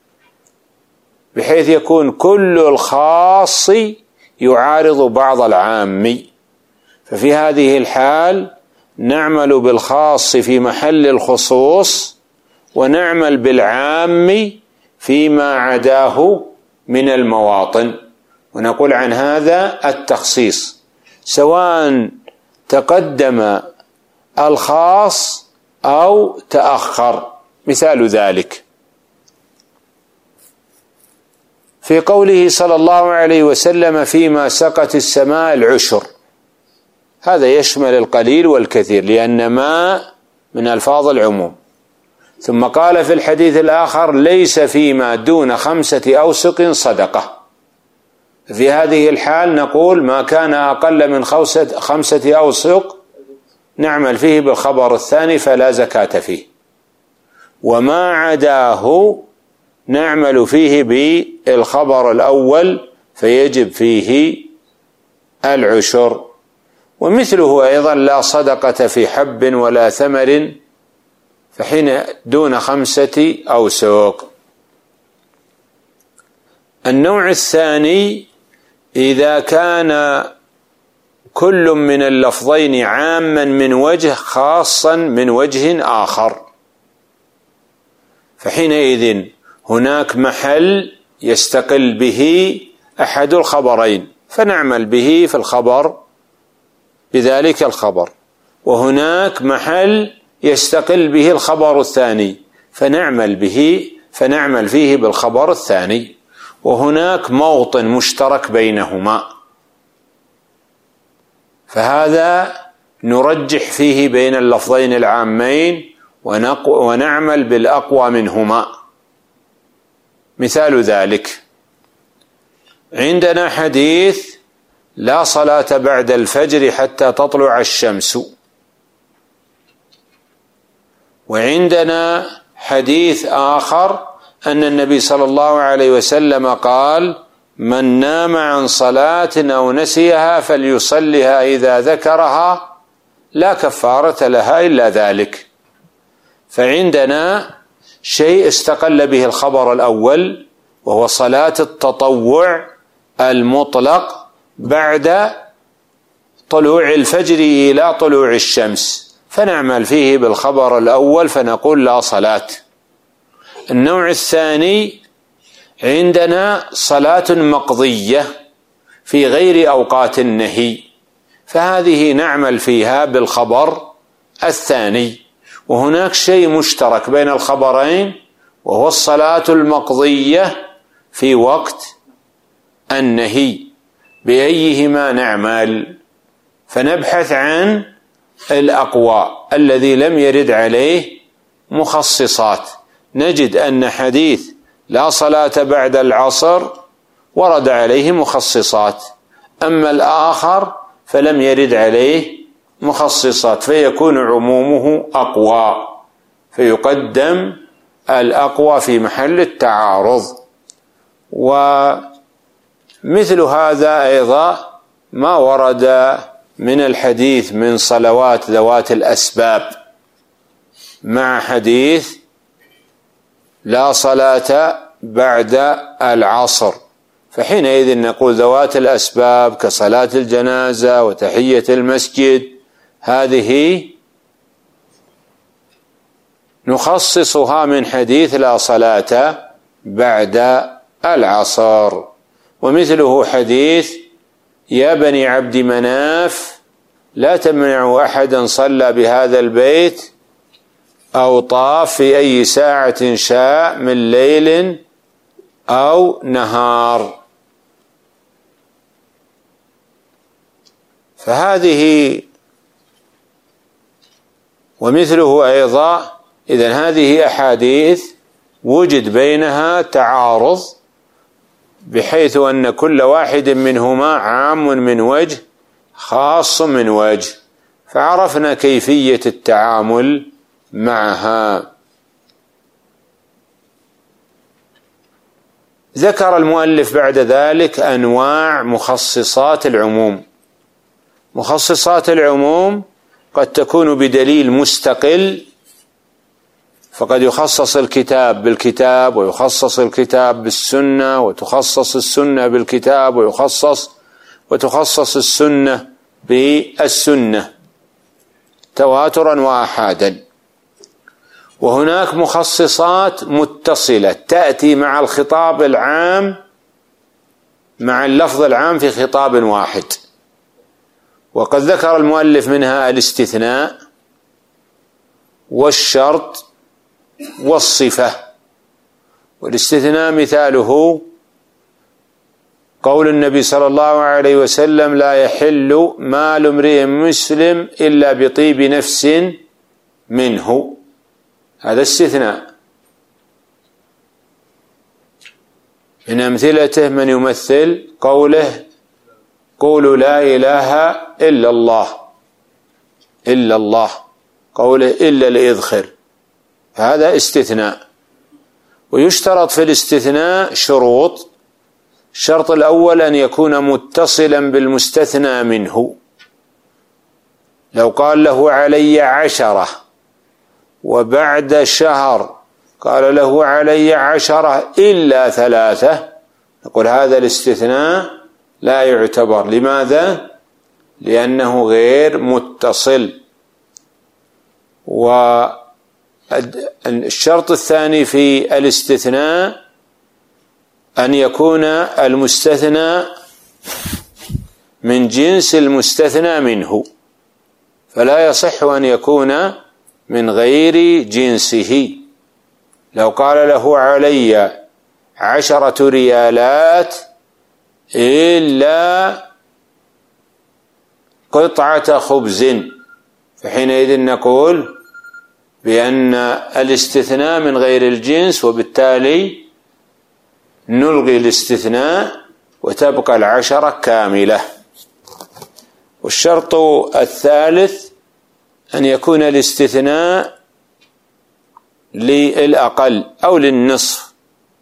بحيث يكون كل الخاص يعارض بعض العام، ففي هذه الحال نعمل بالخاص في محل الخصوص ونعمل بالعام فيما عداه من المواطن، ونقول عن هذا التخصيص سواء تقدم الخاص أو تأخر. مثال ذلك في قوله صلى الله عليه وسلم فيما سقت السماء العشر، هذا يشمل القليل والكثير لأن ما من ألفاظ العموم. ثم قال في الحديث الآخر ليس فيما دون 5 أوسق صدقة. في هذه الحال نقول ما كان أقل من 5 أوسق نعمل فيه بالخبر الثاني فلا زكاة فيه، وما عداه نعمل فيه بالخبر الأول فيجب فيه العشر. ومثله أيضا لا صدقة في حب ولا ثمر فحين دون 5 أوسق. النوع الثاني إذا كان كل من اللفظين عاما من وجه خاصا من وجه آخر، فحينئذ هناك محل يستقل به أحد الخبرين فنعمل به في الخبر بذلك الخبر، وهناك محل يستقل به الخبر الثاني فنعمل فيه بالخبر الثاني، وهناك موطن مشترك بينهما، فهذا نرجح فيه بين اللفظين العامين ونعمل بالأقوى منهما. مثال ذلك عندنا حديث لا صلاة بعد الفجر حتى تطلع الشمس، وعندنا حديث آخر أن النبي صلى الله عليه وسلم قال من نام عن صلاة أو نسيها فليصلها إذا ذكرها لا كفارة لها إلا ذلك. فعندنا شيء استقل به الخبر الأول وهو صلاة التطوع المطلق بعد طلوع الفجر إلى طلوع الشمس، فنعمل فيه بالخبر الأول فنقول لا صلاة. النوع الثاني عندنا صلاة مقضية في غير أوقات النهي، فهذه نعمل فيها بالخبر الثاني. وهناك شيء مشترك بين الخبرين وهو الصلاة المقضية في وقت النهي، بأيهما نعمل؟ فنبحث عن الأقوى الذي لم يرد عليه مخصصات. نجد أن حديث لا صلاة بعد العصر ورد عليه مخصصات، أما الآخر فلم يرد عليه مخصصات، فيكون عمومه أقوى، فيقدم الأقوى في محل التعارض. ومثل هذا أيضا ما ورد من الحديث من صلوات ذوات الأسباب مع حديث لا صلاة بعد العصر، فحينئذ نقول ذوات الأسباب كصلاة الجنازة وتحية المسجد هذه نخصصها من حديث لا صلاة بعد العصر. ومثله حديث يا بني عبد مناف لا تمنعوا أحدا صلى بهذا البيت أو طاف في أي ساعة شاء من ليل أو نهار. فهذه ومثله أيضا. إذن هذه أحاديث وجد بينها تعارض بحيث أن كل واحد منهما عام من وجه خاص من وجه، فعرفنا كيفية التعامل معها. ذكر المؤلف بعد ذلك أنواع مخصصات العموم. مخصصات العموم قد تكون بدليل مستقل، فقد يخصص الكتاب بالكتاب، ويخصص الكتاب بالسنة، وتخصص السنة بالكتاب، وتخصص السنة بالسنة تواترا وآحادا. وهناك مخصصات متصلة تأتي مع الخطاب العام، مع اللفظ العام في خطاب واحد، وقد ذكر المؤلف منها الاستثناء والشرط والصفة. والاستثناء مثاله قول النبي صلى الله عليه وسلم: لا يحل مال امرئ مسلم إلا بطيب نفس منه. هذا استثناء. من أمثلته من يمثل قوله: قولوا لا إله إلا الله، إلا الله، قوله إلا الإذخر، هذا استثناء. ويشترط في الاستثناء شروط. الشرط الأول أن يكون متصلا بالمستثنى منه. لو قال له علي 10 وبعد شهر قال له علي 10 إلا 3، نقول هذا الاستثناء لا يعتبر. لماذا؟ لأنه غير متصل. والشرط الثاني في الاستثناء أن يكون المستثنى من جنس المستثنى منه، فلا يصح أن يكون من غير جنسه. لو قال له علي 10 ريالات إلا قطعة خبز، فحينئذ نقول بأن الاستثناء من غير الجنس، وبالتالي نلغي الاستثناء وتبقى 10 كاملة. والشرط الثالث أن يكون الاستثناء للأقل أو للنصف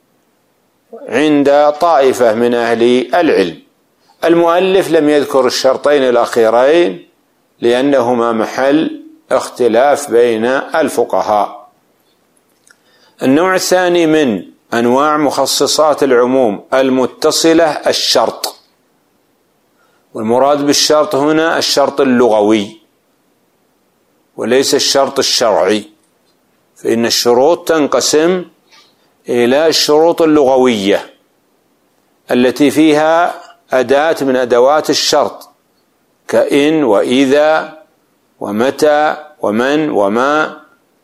عند طائفة من أهل العلم. المؤلف لم يذكر الشرطين الأخيرين لأنهما محل اختلاف بين الفقهاء. النوع الثاني من أنواع مخصصات العموم المتصلة الشرط. والمراد بالشرط هنا الشرط اللغوي وليس الشرط الشرعي، فإن الشروط تنقسم إلى الشروط اللغوية التي فيها أداة من أدوات الشرط كإن وإذا ومتى ومن وما.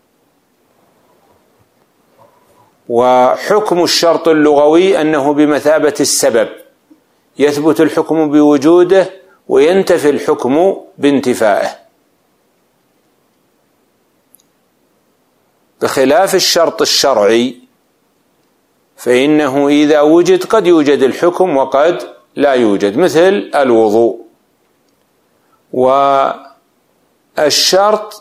وحكم الشرط اللغوي أنه بمثابة السبب، يثبت الحكم بوجوده وينتفي الحكم بانتفائه، بخلاف الشرط الشرعي فإنه إذا وجد قد يوجد الحكم وقد لا يوجد، مثل الوضوء. والشرط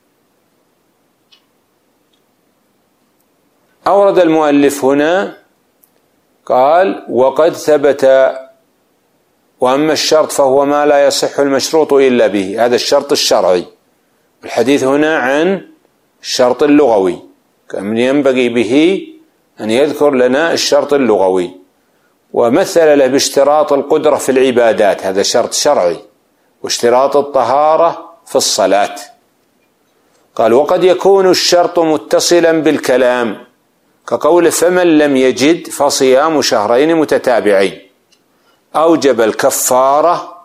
أورد المؤلف هنا قال: وقد ثبت. وأما الشرط فهو ما لا يصح المشروط إلا به، هذا الشرط الشرعي. الحديث هنا عن الشرط اللغوي، كمن ينبغي به أن يذكر لنا الشرط اللغوي. ومثل له باشتراط القدرة في العبادات، هذا شرط شرعي، واشتراط الطهارة في الصلاة. قال: وقد يكون الشرط متصلا بالكلام، كقول فمن لم يجد فصيام شهرين متتابعين، أوجب الكفارة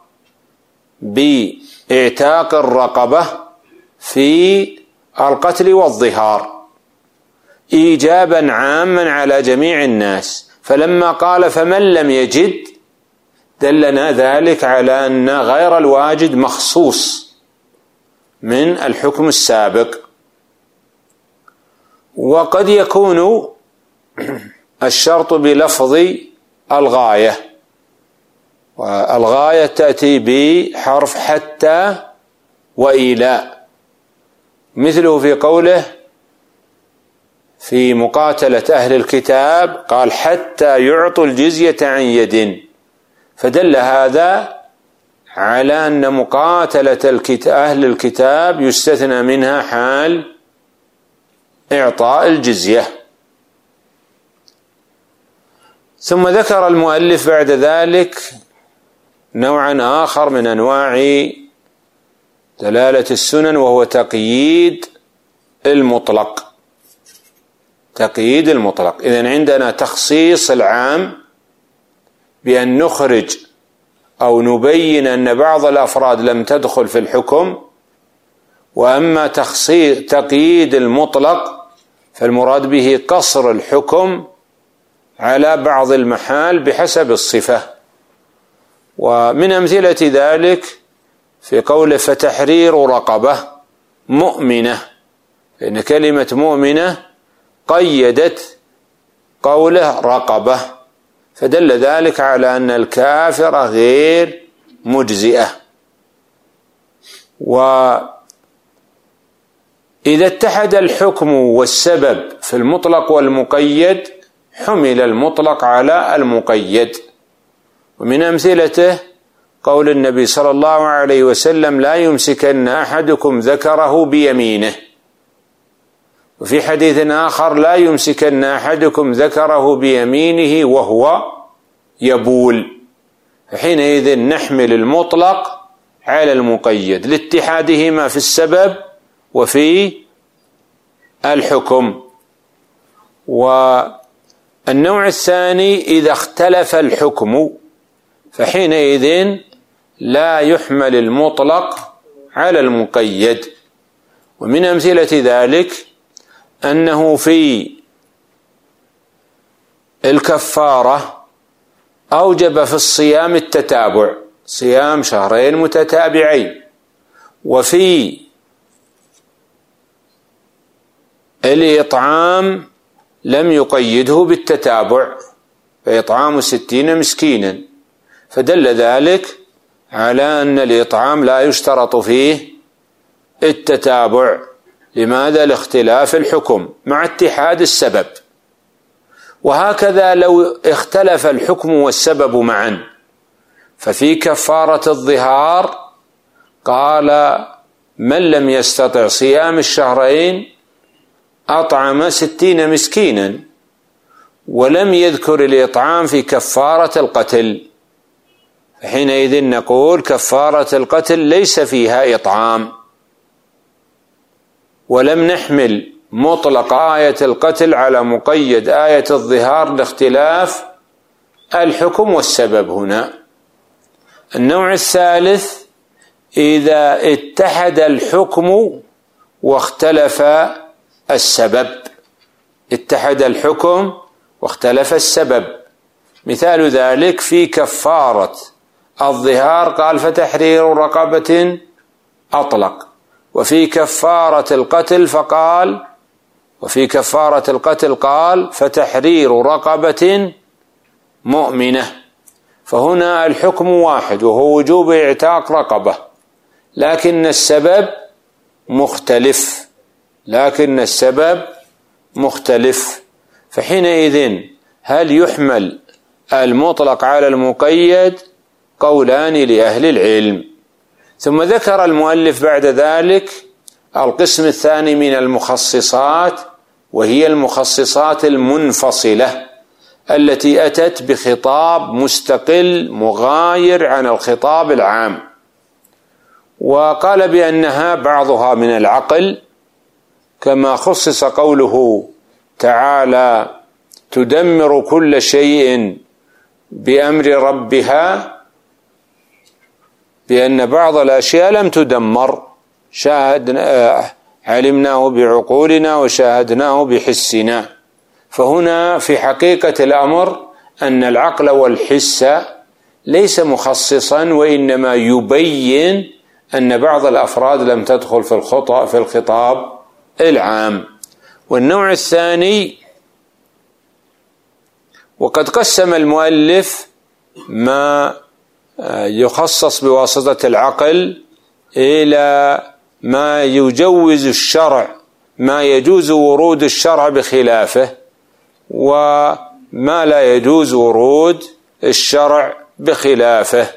بإعتاق الرقبة في القتل والظهار إيجابا عاما على جميع الناس. فلما قال فمن لم يجد دلنا ذلك على أن غير الواجد مخصوص من الحكم السابق. وقد يكون الشرط بلفظ الغاية، والغاية تأتي بحرف حتى وإلى، مثله في قوله في مقاتلة أهل الكتاب قال حتى يعطوا الجزية عن يد، فدل هذا على أن مقاتلة أهل الكتاب يستثنى منها حال إعطاء الجزية. ثم ذكر المؤلف بعد ذلك نوعا آخر من أنواع دلالة السنن، وهو تقييد المطلق. تقييد المطلق، إذن عندنا تخصيص العام بأن نخرج أو نبين أن بعض الأفراد لم تدخل في الحكم، وأما تقييد المطلق فالمراد به قصر الحكم على بعض المحال بحسب الصفة. ومن أمثلة ذلك في قوله فتحرير رقبة مؤمنة، لأن كلمة مؤمنة قيدت قوله رقبة، فدل ذلك على أن الكافر غير مجزئة. وإذا اتحد الحكم والسبب في المطلق والمقيد حمل المطلق على المقيد. ومن أمثلته قول النبي صلى الله عليه وسلم لا يمسكن أحدكم ذكره بيمينه، وفي حديث آخر لا يمسكن أحدكم ذكره بيمينه وهو يبول، فحينئذ نحمل المطلق على المقيد لاتحادهما في السبب وفي الحكم. والنوع الثاني إذا اختلف الحكم فحينئذ لا يحمل المطلق على المقيد. ومن أمثلة ذلك أنه في الكفارة أوجب في الصيام التتابع، صيام شهرين متتابعين، وفي الإطعام لم يقيده بالتتابع فإطعام 60 مسكينا، فدل ذلك على أن الإطعام لا يشترط فيه التتابع. لماذا؟ لاختلاف الحكم مع اتحاد السبب. وهكذا لو اختلف الحكم والسبب معا، ففي كفارة الظهار قال من لم يستطع صيام الشهرين أطعم 60 مسكينا، ولم يذكر الإطعام في كفارة القتل، حينئذ نقول كفارة القتل ليس فيها إطعام، ولم نحمل مطلق آية القتل على مقيد آية الظهار لاختلاف الحكم والسبب هنا. النوع الثالث إذا اتحد الحكم واختلف السبب، اتحد الحكم واختلف السبب. مثال ذلك في كفارة الظهار قال فتحرير رقبة أطلق، وفي كفارة القتل قال فتحرير رقبة مؤمنة، فهنا الحكم واحد وهو وجوب اعتاق رقبة، لكن السبب مختلف. فحينئذ هل يحمل المطلق على المقيد؟ قولان لأهل العلم. ثم ذكر المؤلف بعد ذلك القسم الثاني من المخصصات، وهي المخصصات المنفصلة التي أتت بخطاب مستقل مغاير عن الخطاب العام، وقال بأنها بعضها من العقل، كما خصص قوله تعالى تدمر كل شيء بأمر ربها، بأن بعض الأشياء لم تدمر، علمناه بعقولنا وشاهدناه بحسنا. فهنا في حقيقة الأمر أن العقل والحس ليس مخصصا، وإنما يبين أن بعض الأفراد لم تدخل في الخطاب العام. والنوع الثاني وقد قسم المؤلف ما يخصص بواسطة العقل إلى ما يجوز الشرع، ما يجوز ورود الشرع بخلافه، وما لا يجوز ورود الشرع بخلافه.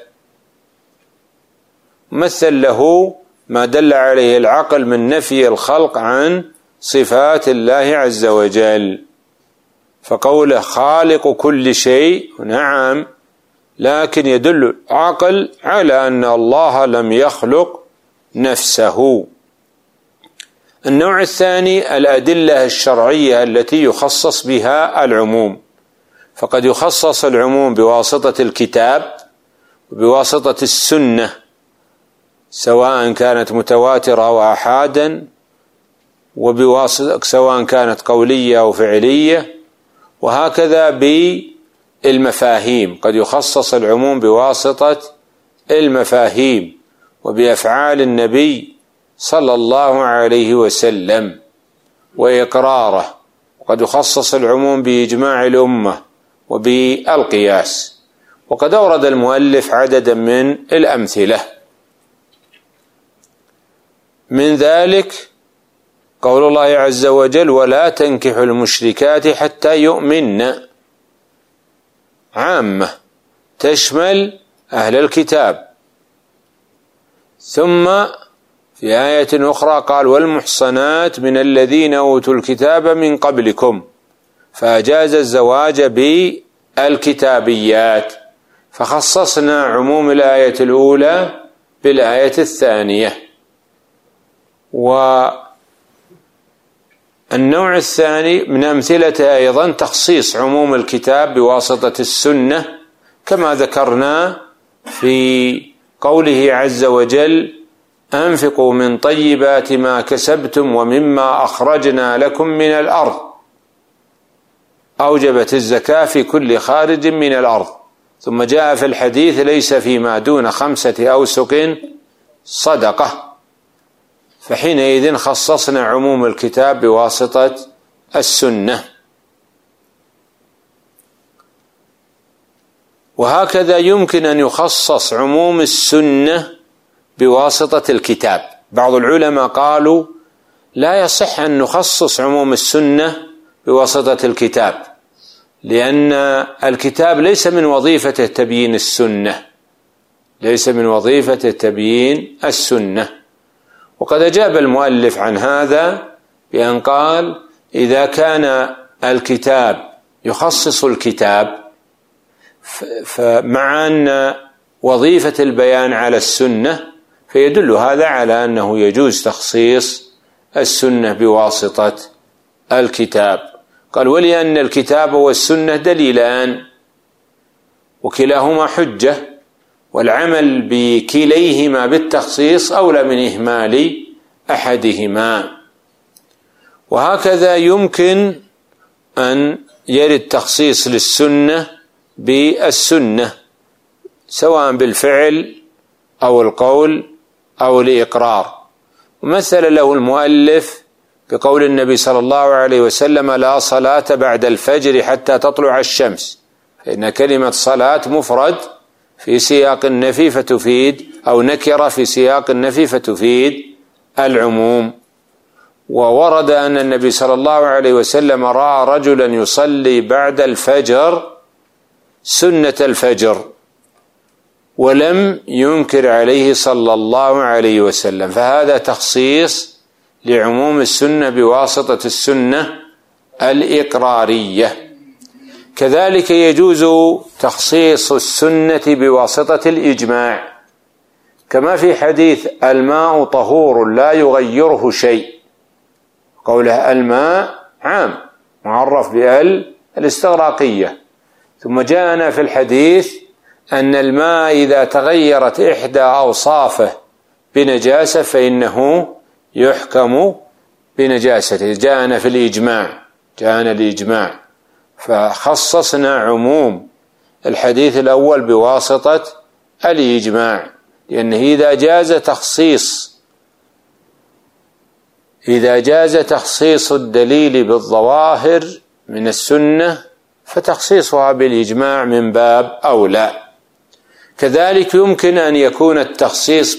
مثل له ما دل عليه العقل من نفي الخلق عن صفات الله عز وجل، فقوله خالق كل شيء نعم، لكن يدل العقل على أن الله لم يخلق نفسه. النوع الثاني الأدلة الشرعية التي يخصص بها العموم، فقد يخصص العموم بواسطة الكتاب وبواسطة السنة، سواء كانت متواترة أو آحادا، وبواسطة سواء كانت قولية أو فعلية، وهكذا بالمفاهيم، قد يخصص العموم بواسطة المفاهيم وبأفعال النبي صلى الله عليه وسلم وإقراره، وقد يخصص العموم بإجماع الأمة وبالقياس. وقد أورد المؤلف عددا من الأمثلة، من ذلك قول الله عز وجل ولا تنكحوا المشركات حتى يؤمن، عامة تشمل أهل الكتاب. ثم في آية أخرى قال والمحصنات من الذين أوتوا الكتاب من قبلكم، فأجاز الزواج بالكتابيات، فخصصنا عموم الآية الأولى بالآية الثانية. والنوع الثاني من أمثلة أيضا تخصيص عموم الكتاب بواسطة السنة، كما ذكرنا في قوله عز وجل أنفقوا من طيبات ما كسبتم ومما أخرجنا لكم من الأرض، أوجبت الزكاة في كل خارج من الأرض. ثم جاء في الحديث ليس فيما دون 5 أوسق صدقة، فحينئذ خصصنا عموم الكتاب بواسطة السنة. وهكذا يمكن أن يخصص عموم السنة بواسطة الكتاب. بعض العلماء قالوا لا يصح أن نخصص عموم السنة بواسطة الكتاب، لأن الكتاب ليس من وظيفته تبيين السنة، ليس من وظيفته تبيين السنة. وقد أجاب المؤلف عن هذا بأن قال إذا كان الكتاب يخصص الكتاب، فمع أن وظيفة البيان على السنة، فيدل هذا على أنه يجوز تخصيص السنة بواسطة الكتاب. قال ولأن الكتاب والسنة دليلان وكلاهما حجة، والعمل بكليهما بالتخصيص أولى من إهمال أحدهما. وهكذا يمكن أن يرد تخصيص للسنة بالسنة، سواء بالفعل أو القول أو الإقرار. ومثل له المؤلف بقول النبي صلى الله عليه وسلم لا صلاة بعد الفجر حتى تطلع الشمس، فإن كلمة صلاة مفرد في سياق النفي فتفيد، أو نكرة في سياق النفي فتفيد العموم. وورد أن النبي صلى الله عليه وسلم رأى رجلا يصلي بعد الفجر سنة الفجر ولم ينكر عليه صلى الله عليه وسلم، فهذا تخصيص لعموم السنة بواسطة السنة الإقرارية. كذلك يجوز تخصيص السنة بواسطة الإجماع، كما في حديث الماء طهور لا يغيره شيء، قوله الماء عام معرف بال الاستغراقية. ثم جاءنا في الحديث أن الماء إذا تغيرت إحدى أوصافه بنجاسة فإنه يحكم بنجاسته. جاءنا في الإجماع، جاءنا الإجماع، فخصصنا عموم الحديث الأول بواسطة الإجماع، لأنه إذا جاز تخصيص الدليل بالظواهر من السنة فتخصيصها بالإجماع من باب أولى. كذلك يمكن أن يكون التخصيص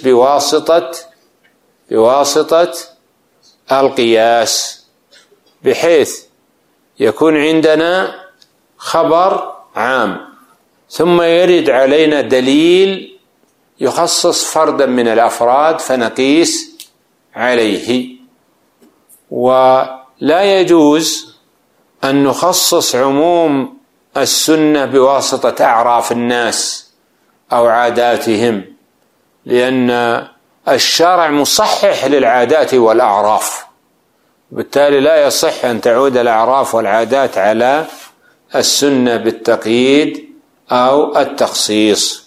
بواسطة القياس، بحيث يكون عندنا خبر عام ثم يرد علينا دليل يخصص فردا من الأفراد فنقيس عليه. ولا يجوز أن نخصص عموم السنة بواسطة أعراف الناس أو عاداتهم، لأن الشرع مصحح للعادات والأعراف، بالتالي لا يصح أن تعود الأعراف والعادات على السنة بالتقييد أو التخصيص.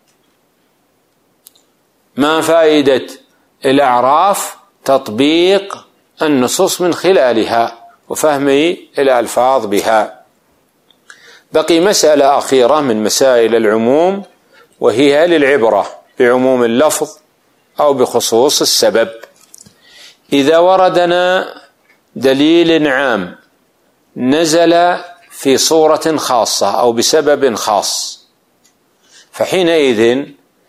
ما فائدة الأعراف؟ تطبيق النصوص من خلالها وفهم الألفاظ بها. بقي مسألة أخيرة من مسائل العموم، وهي هل العبرة بعموم اللفظ أو بخصوص السبب؟ إذا وردنا دليل عام نزل في صورة خاصة أو بسبب خاص، فحينئذ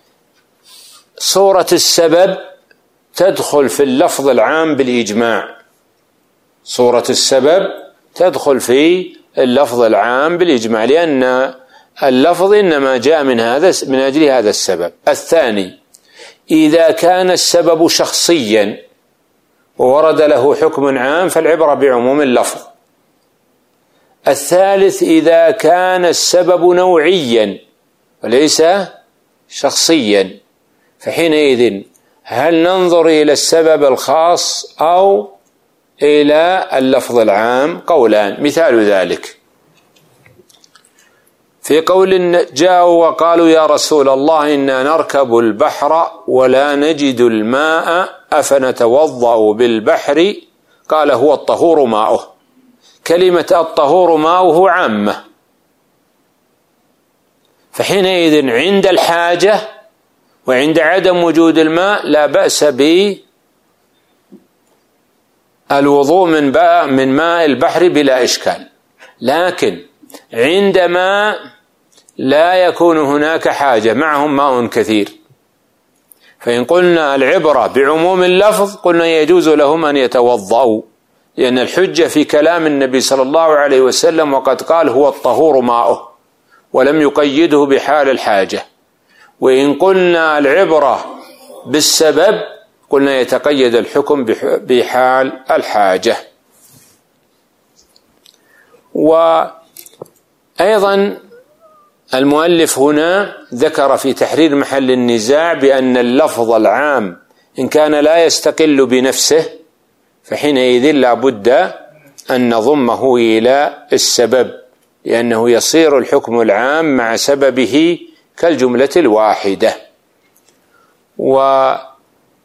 صورة السبب تدخل في اللفظ العام بالإجماع. صورة السبب تدخل في اللفظ العام بالإجماع، لأن اللفظ إنما جاء من أجل هذا السبب. الثاني، إذا كان السبب شخصيا وورد له حكم عام فالعبرة بعموم اللفظ. الثالث، إذا كان السبب نوعيا وليس شخصيا، فحينئذ هل ننظر إلى السبب الخاص أو إلى اللفظ العام؟ قولان. مثال ذلك في قول جاءوا وقالوا يا رسول الله إنا نركب البحر ولا نجد الماء أفنتوضأ بالبحر؟ قال هو الطهور ماؤه. كلمة الطهور ماؤه عامة، فحينئذ عند الحاجة وعند عدم وجود الماء لا بأس بالوضوء من ماء البحر بلا إشكال. لكن عندما لا يكون هناك حاجة، معهم ماء كثير، فإن قلنا العبرة بعموم اللفظ قلنا يجوز لهم أن يتوضأوا، لأن الحجة في كلام النبي صلى الله عليه وسلم وقد قال هو الطهور ماؤه ولم يقيده بحال الحاجة. وإن قلنا العبرة بالسبب قلنا يتقيد الحكم بحال الحاجة. وأيضا المؤلف هنا ذكر في تحرير محل النزاع بأن اللفظ العام إن كان لا يستقل بنفسه فحينئذ لا بد أن نضمه إلى السبب، لأنه يصير الحكم العام مع سببه كالجملة الواحدة. وأقام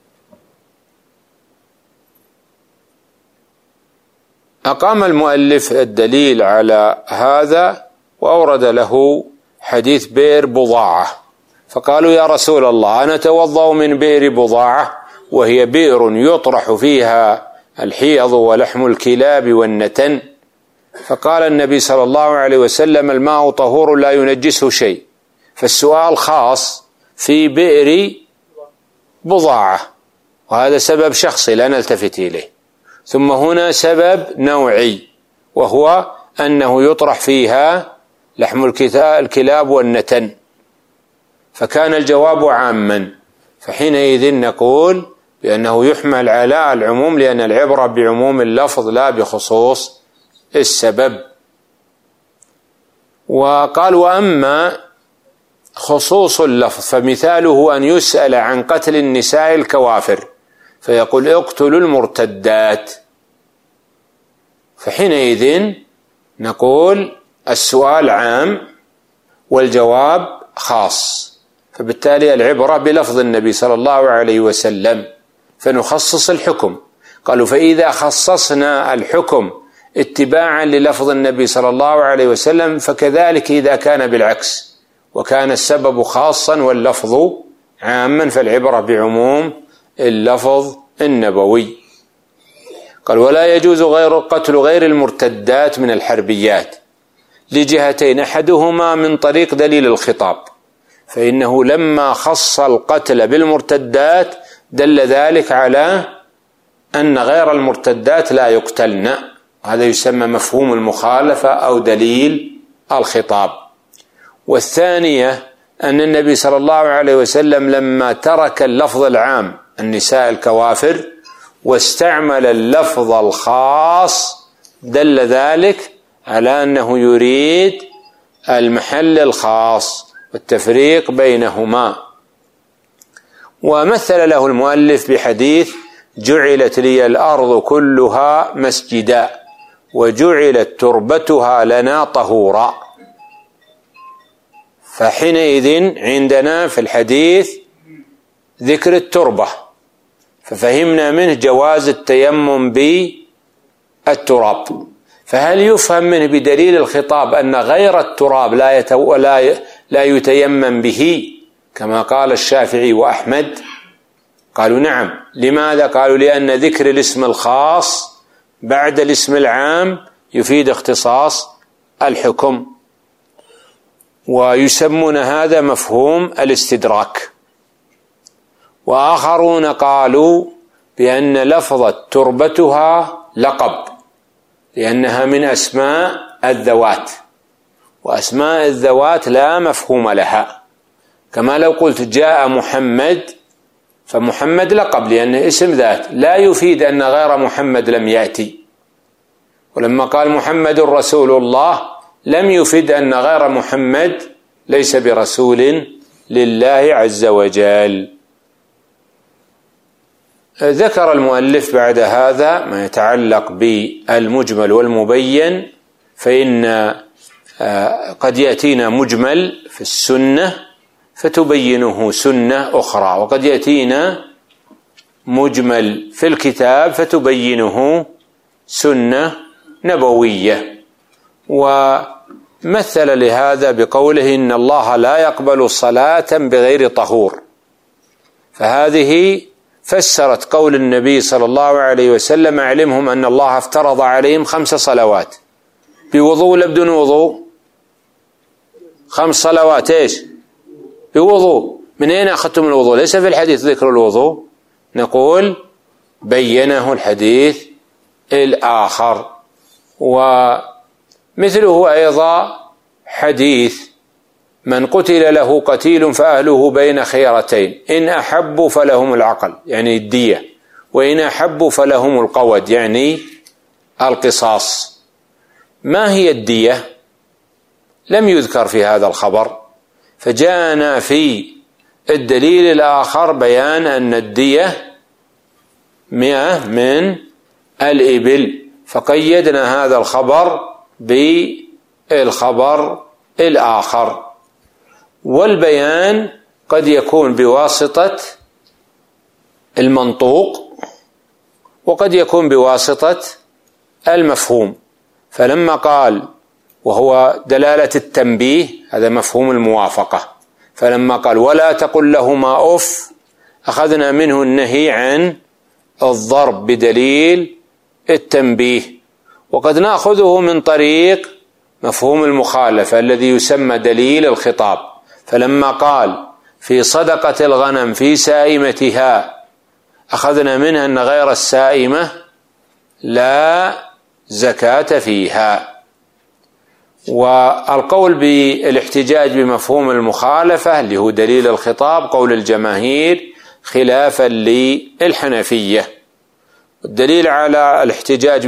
المؤلف الدليل على هذا وأورد له حديث بئر بضاعة، فقالوا يا رسول الله أنتوضأ من بئر بضاعة وهي بئر يطرح فيها الحيض ولحم الكلاب والنتن؟ فقال النبي صلى الله عليه وسلم الماء طهور لا ينجسه شيء. فالسؤال خاص في بئر بضاعة، وهذا سبب شخصي لا نلتفت إليه. ثم هنا سبب نوعي، وهو أنه يطرح فيها لحم الكلاب والنتن، فكان الجواب عاما، فحينئذ نقول بأنه يحمل على العموم، لأن العبرة بعموم اللفظ لا بخصوص السبب. وقال وأما خصوص اللفظ فمثاله أن يسأل عن قتل النساء الكوافر فيقول اقتلوا المرتدات، فحينئذ نقول السؤال عام والجواب خاص، فبالتالي العبرة بلفظ النبي صلى الله عليه وسلم فنخصص الحكم. قالوا فإذا خصصنا الحكم اتباعا للفظ النبي صلى الله عليه وسلم فكذلك إذا كان بالعكس وكان السبب خاصا واللفظ عاما فالعبرة بعموم اللفظ النبوي. قال ولا يجوز قتل غير المرتدات من الحربيات، لجهتين، أحدهما من طريق دليل الخطاب، فإنه لما خص القتل بالمرتدات دل ذلك على أن غير المرتدات لا يقتلن، هذا يسمى مفهوم المخالفة أو دليل الخطاب. والثانية أن النبي صلى الله عليه وسلم لما ترك اللفظ العام النساء الكوافر واستعمل اللفظ الخاص دل ذلك على أنه يريد المحل الخاص والتفريق بينهما. ومثل له المؤلف بحديث جعلت لي الأرض كلها مسجدا وجعلت تربتها لنا طهورا، فحينئذ عندنا في الحديث ذكر التربة، ففهمنا منه جواز التيمم بالتراب، فهل يفهم منه بدليل الخطاب أن غير التراب لا يتيمم به كما قال الشافعي وأحمد؟ قالوا نعم. لماذا؟ قالوا لأن ذكر الاسم الخاص بعد الاسم العام يفيد اختصاص الحكم، ويسمون هذا مفهوم الاستدراك. وآخرون قالوا بأن لفظة تربتها لقب لأنها من أسماء الذوات، وأسماء الذوات لا مفهوم لها، كما لو قلت جاء محمد فمحمد لقب لأنه اسم ذات لا يفيد أن غير محمد لم يأتي. ولما قال محمد رسول الله لم يفيد أن غير محمد ليس برسول لله عز وجل. ذكر المؤلف بعد هذا ما يتعلق بالمجمل والمبين، فإن قد يأتينا مجمل في السنة فتبينه سنة أخرى، وقد يأتينا مجمل في الكتاب فتبينه سنة نبوية. ومثل لهذا بقوله إن الله لا يقبل صلاة بغير طهور، فهذه فسرت قول النبي صلى الله عليه وسلم أعلمهم أن الله افترض عليهم 5 صلوات بوضوء ولا بدون وضوء؟ 5 صلوات ايش؟ بوضوء. من أين أخذتم الوضوء؟ ليس في الحديث ذكر الوضوء، نقول بينه الحديث الآخر. ومثله أيضا حديث من قتل له قتيل فأهله بين خيرتين إن أحبوا فلهم العقل يعني الدية، وإن أحبوا فلهم القود يعني القصاص. ما هي الدية؟ لم يذكر في هذا الخبر، فجاءنا في الدليل الآخر بيان أن الدية 100 من الإبل، فقيدنا هذا الخبر بالخبر الآخر. والبيان قد يكون بواسطة المنطوق وقد يكون بواسطة المفهوم، فلما قال وهو دلالة التنبيه هذا مفهوم الموافقة، فلما قال ولا تقل لهما أف أخذنا منه النهي عن الضرب بدليل التنبيه. وقد نأخذه من طريق مفهوم المخالفة الذي يسمى دليل الخطاب، فلما قال في صدقة الغنم في سائمتها أخذنا منها أن غير السائمة لا زكاة فيها. والقول بالاحتجاج بمفهوم المخالفة اللي هو دليل الخطاب قول الجماهير خلافا للحنفية. الدليل على الاحتجاج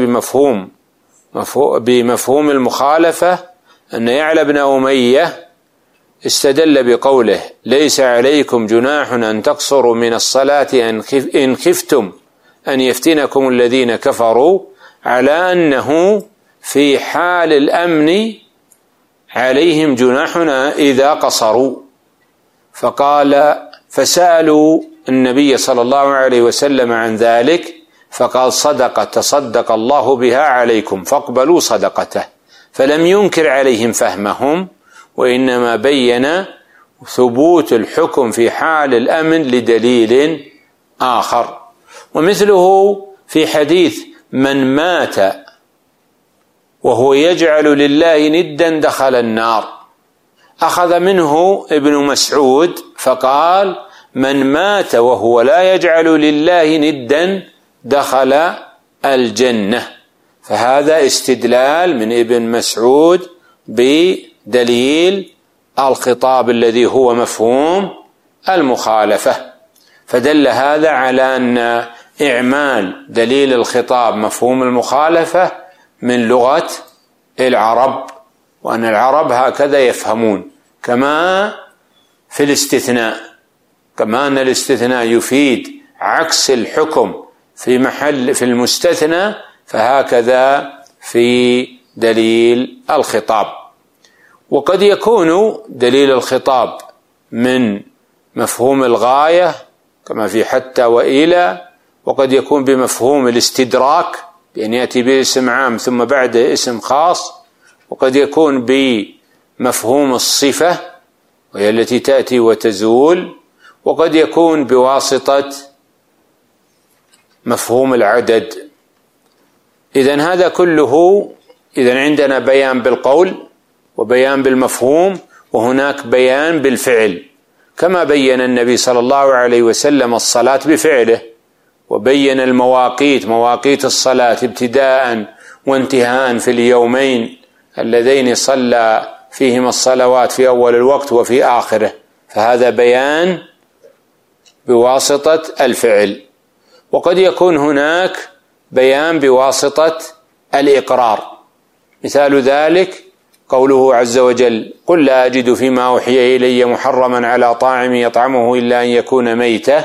بمفهوم المخالفة أن يعلى بن أمية استدل بقوله ليس عليكم جناح أن تقصروا من الصلاة إن خفتم أن يفتنكم الذين كفروا، على أنه في حال الأمن عليهم جناحنا إذا قصروا. فقال فسألوا النبي صلى الله عليه وسلم عن ذلك فقال صدقة تصدق الله بها عليكم فاقبلوا صدقته، فلم ينكر عليهم فهمهم وإنما بين ثبوت الحكم في حال الأمن لدليل آخر. ومثله في حديث من مات وهو يجعل لله ندا دخل النار. أخذ منه ابن مسعود فقال: من مات وهو لا يجعل لله ندا دخل الجنة. فهذا استدلال من ابن مسعود بدليل الخطاب الذي هو مفهوم المخالفة، فدل هذا على أن إعمال دليل الخطاب مفهوم المخالفة من لغة العرب، وأن العرب هكذا يفهمون، كما في الاستثناء، كما أن الاستثناء يفيد عكس الحكم في المستثنى، فهكذا في دليل الخطاب. وقد يكون دليل الخطاب من مفهوم الغاية كما في حتى وإلى، وقد يكون بمفهوم الاستدراك بأن يأتي باسم عام ثم بعده اسم خاص، وقد يكون بمفهوم الصفة وهي التي تأتي وتزول، وقد يكون بواسطة مفهوم العدد. إذن هذا كله، إذن عندنا بيان بالقول وبيان بالمفهوم، وهناك بيان بالفعل، كما بين النبي صلى الله عليه وسلم الصلاة بفعله، وبين المواقيت، مواقيت الصلاة ابتداء وانتهاء في اليومين اللذين صلى فيهما الصلوات في أول الوقت وفي آخره، فهذا بيان بواسطة الفعل. وقد يكون هناك بيان بواسطة الإقرار، مثال ذلك قوله عز وجل: قل لا أجد فيما أوحي إلي محرما على طاعم يطعمه إلا أن يكون ميتة،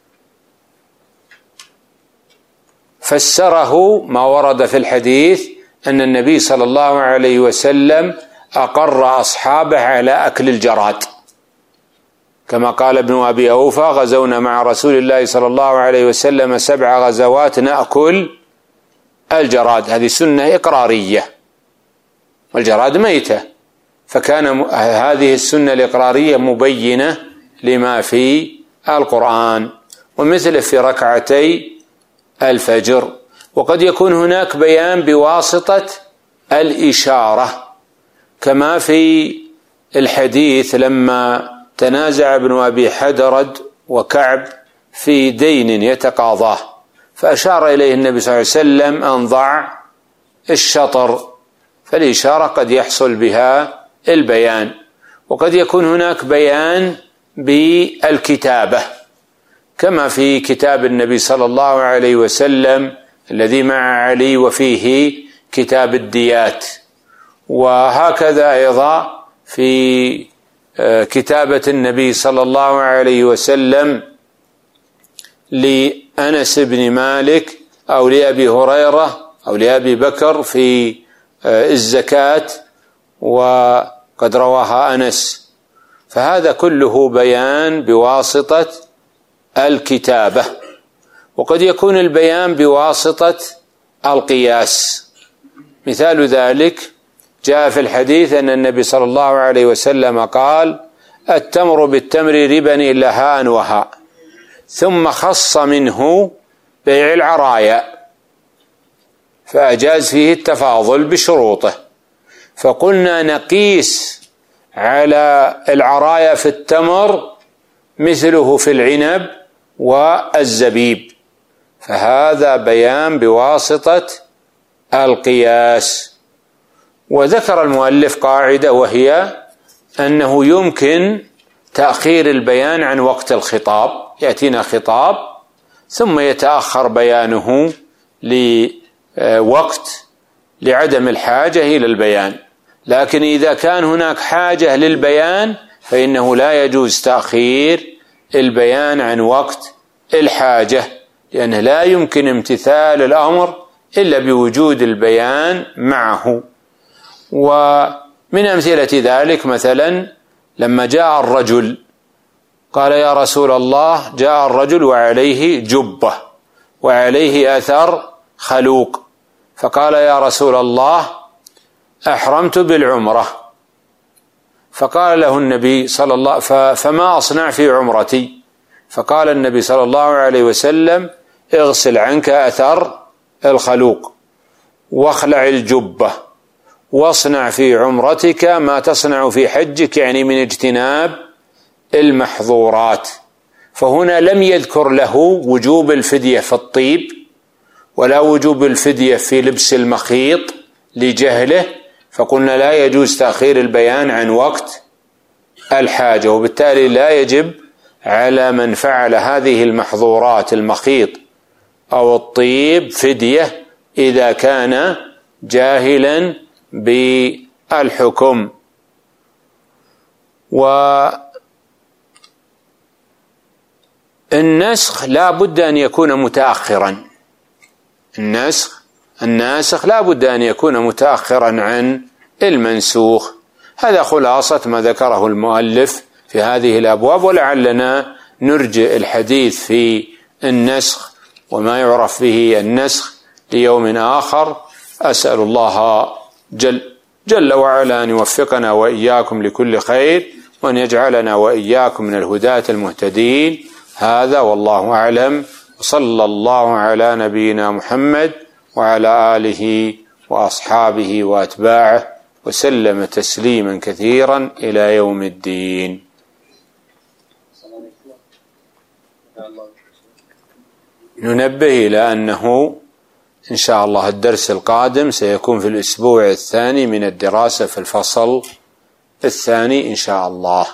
فسره ما ورد في الحديث أن النبي صلى الله عليه وسلم أقر أصحابه على أكل الجراد، كما قال ابن أبي أوفى: غزونا مع رسول الله صلى الله عليه وسلم 7 غزوات نأكل الجراد. هذه سنة إقرارية، والجراد ميتة، فكان هذه السنة الإقرارية مبينة لما في القرآن، ومثله في ركعتي الفجر. وقد يكون هناك بيان بواسطة الإشارة، كما في الحديث لما تنازع ابن أبي حدرد وكعب في دين يتقاضاه، فأشار إليه النبي صلى الله عليه وسلم أن ضع الشطر، فالإشارة قد يحصل بها البيان. وقد يكون هناك بيان بالكتابة، كما في كتاب النبي صلى الله عليه وسلم الذي مع علي وفيه كتاب الديات، وهكذا أيضا في كتابة النبي صلى الله عليه وسلم لأنس بن مالك أو لأبي هريرة أو لأبي بكر في الزكاة، وقد رواها أنس، فهذا كله بيان بواسطة الكتابة. وقد يكون البيان بواسطة القياس، مثال ذلك جاء في الحديث أن النبي صلى الله عليه وسلم قال: التمر بالتمر ربا إلا هاء وهاء، ثم خص منه بيع العرايا، فأجاز فيه التفاضل بشروطه، فقلنا نقيس على العرايا في التمر مثله في العنب والزبيب، فهذا بيان بواسطة القياس. وذكر المؤلف قاعدة، وهي أنه يمكن تأخير البيان عن وقت الخطاب، يأتينا خطاب ثم يتأخر بيانه لوقت لعدم الحاجة إلى البيان، لكن إذا كان هناك حاجة للبيان فإنه لا يجوز تأخير البيان عن وقت الحاجة، لأنه لا يمكن امتثال الأمر إلا بوجود البيان معه. ومن أمثلة ذلك مثلا لما جاء الرجل قال: يا رسول الله، جاء الرجل وعليه جبة وعليه أثر خلوق، فقال: يا رسول الله، أحرمت بالعمرة. فقال له النبي صلى الله فما أصنع في عمرتي؟ فقال النبي صلى الله عليه وسلم: اغسل عنك أثر الخلوق واخلع الجبة واصنع في عمرتك ما تصنع في حجك، يعني من اجتناب المحظورات. فهنا لم يذكر له وجوب الفدية في الطيب ولا وجوب الفدية في لبس المخيط لجهله، فقلنا لا يجوز تأخير البيان عن وقت الحاجة، وبالتالي لا يجب على من فعل هذه المحظورات المخيط أو الطيب فدية إذا كان جاهلا بالحكم. والنسخ لا بد أن يكون متأخرا، الناسخ لا بد أن يكون متأخرا عن المنسوخ. هذا خلاصة ما ذكره المؤلف في هذه الأبواب، ولعلنا نرجئ الحديث في النسخ وما يعرف به النسخ ليوم آخر. أسأل الله جل وعلا أن يوفقنا وإياكم لكل خير، وأن يجعلنا وإياكم من الهداة المهتدين. هذا والله أعلم، وصلى الله على نبينا محمد وعلى آله وأصحابه وأتباعه وسلم تسليما كثيرا إلى يوم الدين. ننبه إلى أنه إن شاء الله الدرس القادم سيكون في الأسبوع الثاني من الدراسة في الفصل الثاني إن شاء الله.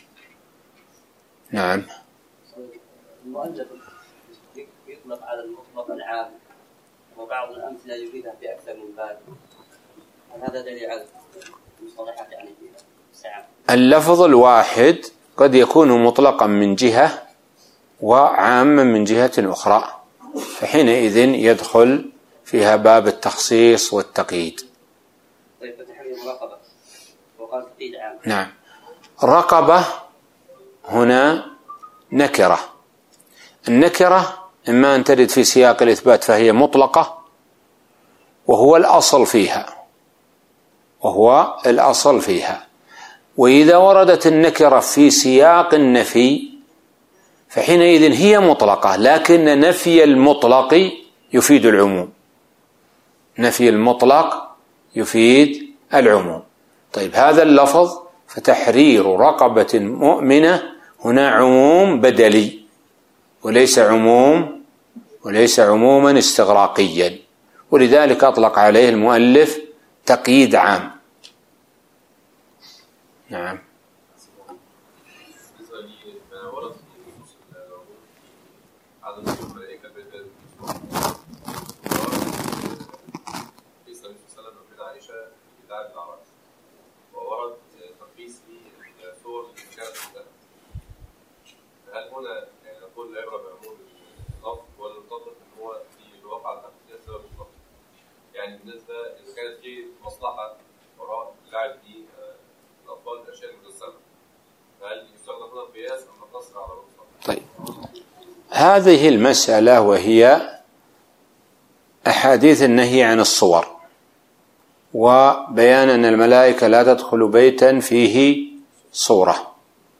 نعم. المؤلف يطلق على المطلق العام، وبعض الأمثلة يريدها بأكثر من باب، هذا دليل على المصطلحات يعني سعة. اللفظ الواحد قد يكون مطلقا من جهة وعاما من جهة أخرى، فحينئذ يدخل فيها باب التخصيص والتقييد. طيب فتحرير رقبة وقال تقييد عام. نعم. رقبة هنا نكرة، النكرة إما أن ترد في سياق الإثبات فهي مطلقة وهو الأصل فيها، وإذا وردت النكرة في سياق النفي فحينئذ هي مطلقة، لكن نفي المطلق يفيد العموم، نفي المطلق يفيد العموم. طيب هذا اللفظ فتحرير رقبة مؤمنة هنا عموم بدلي وليس عموما استغراقيا، ولذلك أطلق عليه المؤلف تقييد عام. نعم. هل هنا نقول العبرة بعموم اللفظ ولا نطبق ان هو في الواقع الحقيقي سبب الضبط؟ يعني بالنسبه اذا كانت في مصلحه وراء اللعب دي الاطفال الاشياء المجسمه، فهل يستخدم هنا القياس ام نقتصر على الرخصه؟ طيب هذه المسألة وهي أحاديث النهي عن الصور، وبيان أن الملائكة لا تدخل بيتا فيه صورة.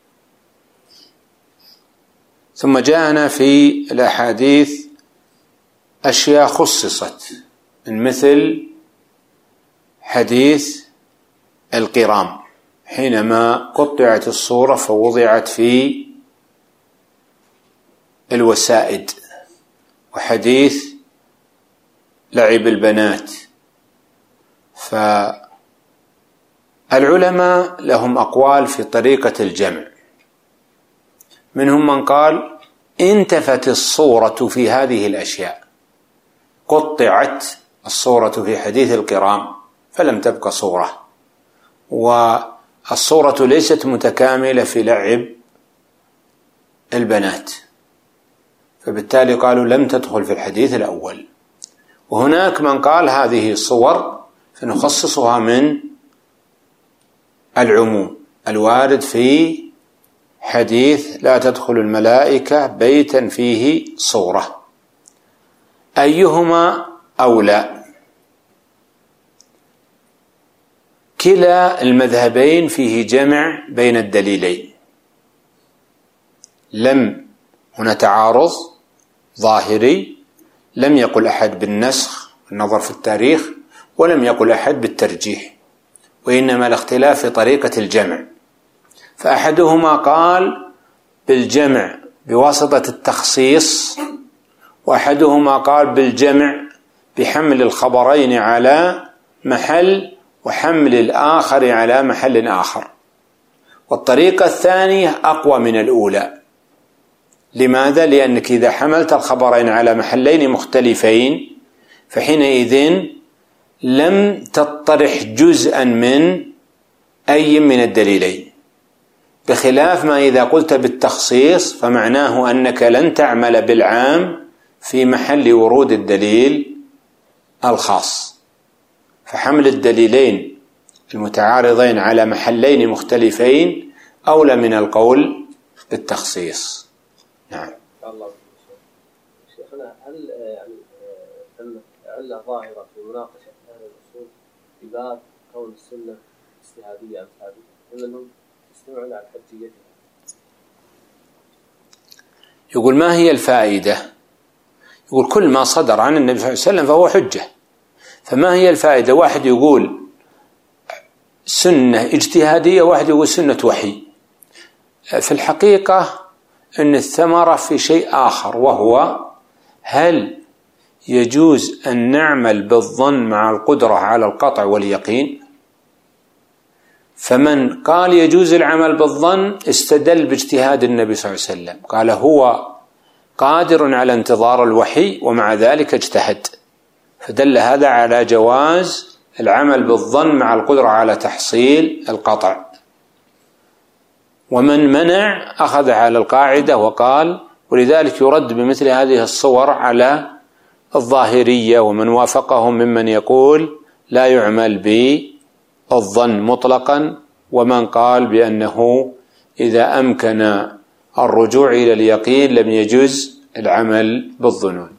ثم جاءنا في الأحاديث أشياء خصصت، من مثل حديث القرام حينما قطعت الصورة فوضعت في الوسائد، وحديث لعب البنات. فالعلماء لهم أقوال في طريقة الجمع، منهم من قال انتفت الصورة في هذه الأشياء، قطعت الصورة في حديث القرام فلم تبق صورة، والصورة ليست متكاملة في لعب البنات، فبالتالي قالوا لم تدخل في الحديث الأول. وهناك من قال هذه صور فنخصصها من العموم الوارد في حديث لا تدخل الملائكة بيتا فيه صورة. أيهما أولى؟ كلا المذهبين فيه جمع بين الدليلين، لم هنا تعارض ظاهري، لم يقل أحد بالنسخ النظر في التاريخ، ولم يقل أحد بالترجيح، وإنما الاختلاف في طريقة الجمع. فأحدهما قال بالجمع بواسطة التخصيص، وأحدهما قال بالجمع بحمل الخبرين على محل وحمل الآخر على محل آخر. والطريقة الثانية أقوى من الأولى. لماذا؟ لأنك إذا حملت الخبرين على محلين مختلفين فحينئذ لم تطرح جزءا من أي من الدليلين، بخلاف ما إذا قلت بالتخصيص فمعناه أنك لن تعمل بالعام في محل ورود الدليل الخاص. فحمل الدليلين المتعارضين على محلين مختلفين أولى من القول بالتخصيص. نعم. الله شيخنا، هل يعني علة ظاهرة في مناقشة أهل الأصول في باب كون السنة اجتهادية أم ثابتة، أنهم يستمعون على حجيتها؟ يقول ما هي الفائدة؟ يقول كل ما صدر عن النبي صلى الله عليه وسلم فهو حجة، فما هي الفائدة؟ واحد يقول سنة اجتهادية، واحد يقول سنة وحي. في الحقيقة أن الثمرة في شيء آخر، وهو هل يجوز أن نعمل بالظن مع القدرة على القطع واليقين؟ فمن قال يجوز العمل بالظن استدل باجتهاد النبي صلى الله عليه وسلم، قال هو قادر على انتظار الوحي ومع ذلك اجتهد، فدل هذا على جواز العمل بالظن مع القدرة على تحصيل القطع. ومن منع أخذ على القاعدة وقال، ولذلك يرد بمثل هذه الصور على الظاهرية ومن وافقهم ممن يقول لا يعمل بالظن مطلقا، ومن قال بأنه إذا أمكن الرجوع إلى اليقين لم يجوز العمل بالظنون.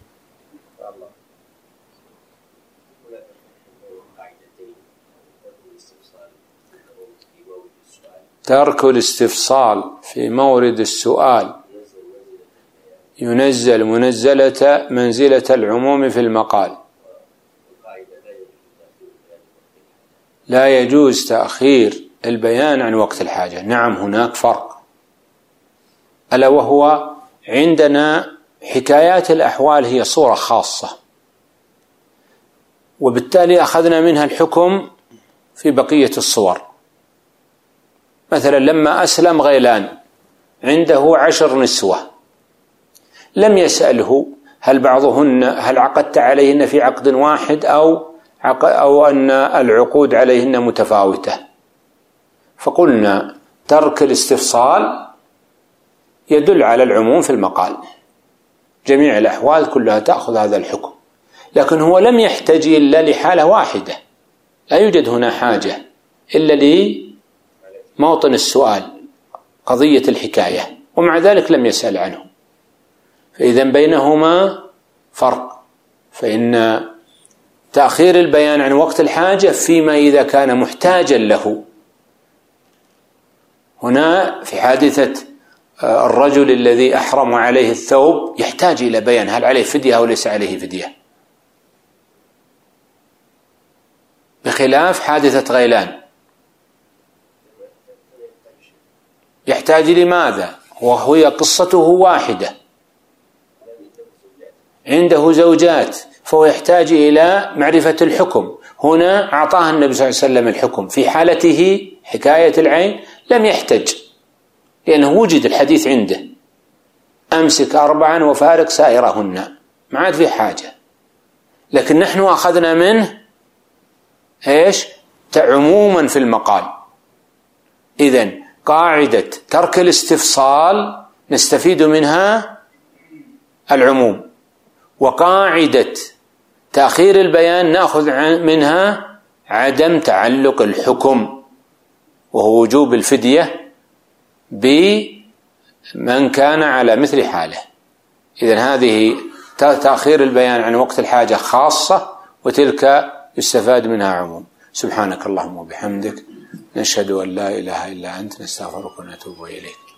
ترك الاستفصال في مورد السؤال ينزل منزلة العموم في المقال. لا يجوز تأخير البيان عن وقت الحاجة. نعم، هناك فرق، ألا وهو عندنا حكايات الأحوال هي صورة خاصة، وبالتالي أخذنا منها الحكم في بقية الصور. مثلا لما أسلم غيلان عنده 10 نسوة، لم يسأله هل عقدت عليهن في عقد واحد أو أن العقود عليهن متفاوتة، فقلنا ترك الاستفصال يدل على العموم في المقال، جميع الأحوال كلها تأخذ هذا الحكم. لكن هو لم يحتاج إلا لحالة واحدة، لا يوجد هنا حاجة إلا لموطن السؤال، قضية الحكاية، ومع ذلك لم يسأل عنه. فإذا بينهما فرق، فإن تأخير البيان عن وقت الحاجة فيما إذا كان محتاجا له. هنا في حادثة الرجل الذي أحرم عليه الثوب يحتاج إلى بيان هل عليه فدية أو ليس عليه فدية، بخلاف حادثة غيلان يحتاج لماذا؟ وهي قصته واحدة، عنده زوجات، فهو يحتاج إلى معرفة الحكم. هنا أعطاه النبي صلى الله عليه وسلم الحكم، في حالته حكاية العين لم يحتج لأنه وجد الحديث عنده، أمسك 4 وفارق سائرهن، ما عاد في حاجة. لكن نحن أخذنا منه عموما في المقال. إذن قاعدة ترك الاستفصال نستفيد منها العموم، وقاعدة تأخير البيان نأخذ منها عدم تعلق الحكم، وهو وجوب الفدية بمن كان على مثل حاله. إذن هذه تأخير البيان عن وقت الحاجة خاصة، وتلك يستفاد منها عموم. سبحانك اللهم وبحمدك، نشهد أن لا إله إلا أنت، نستغفرك ونتوب إليك.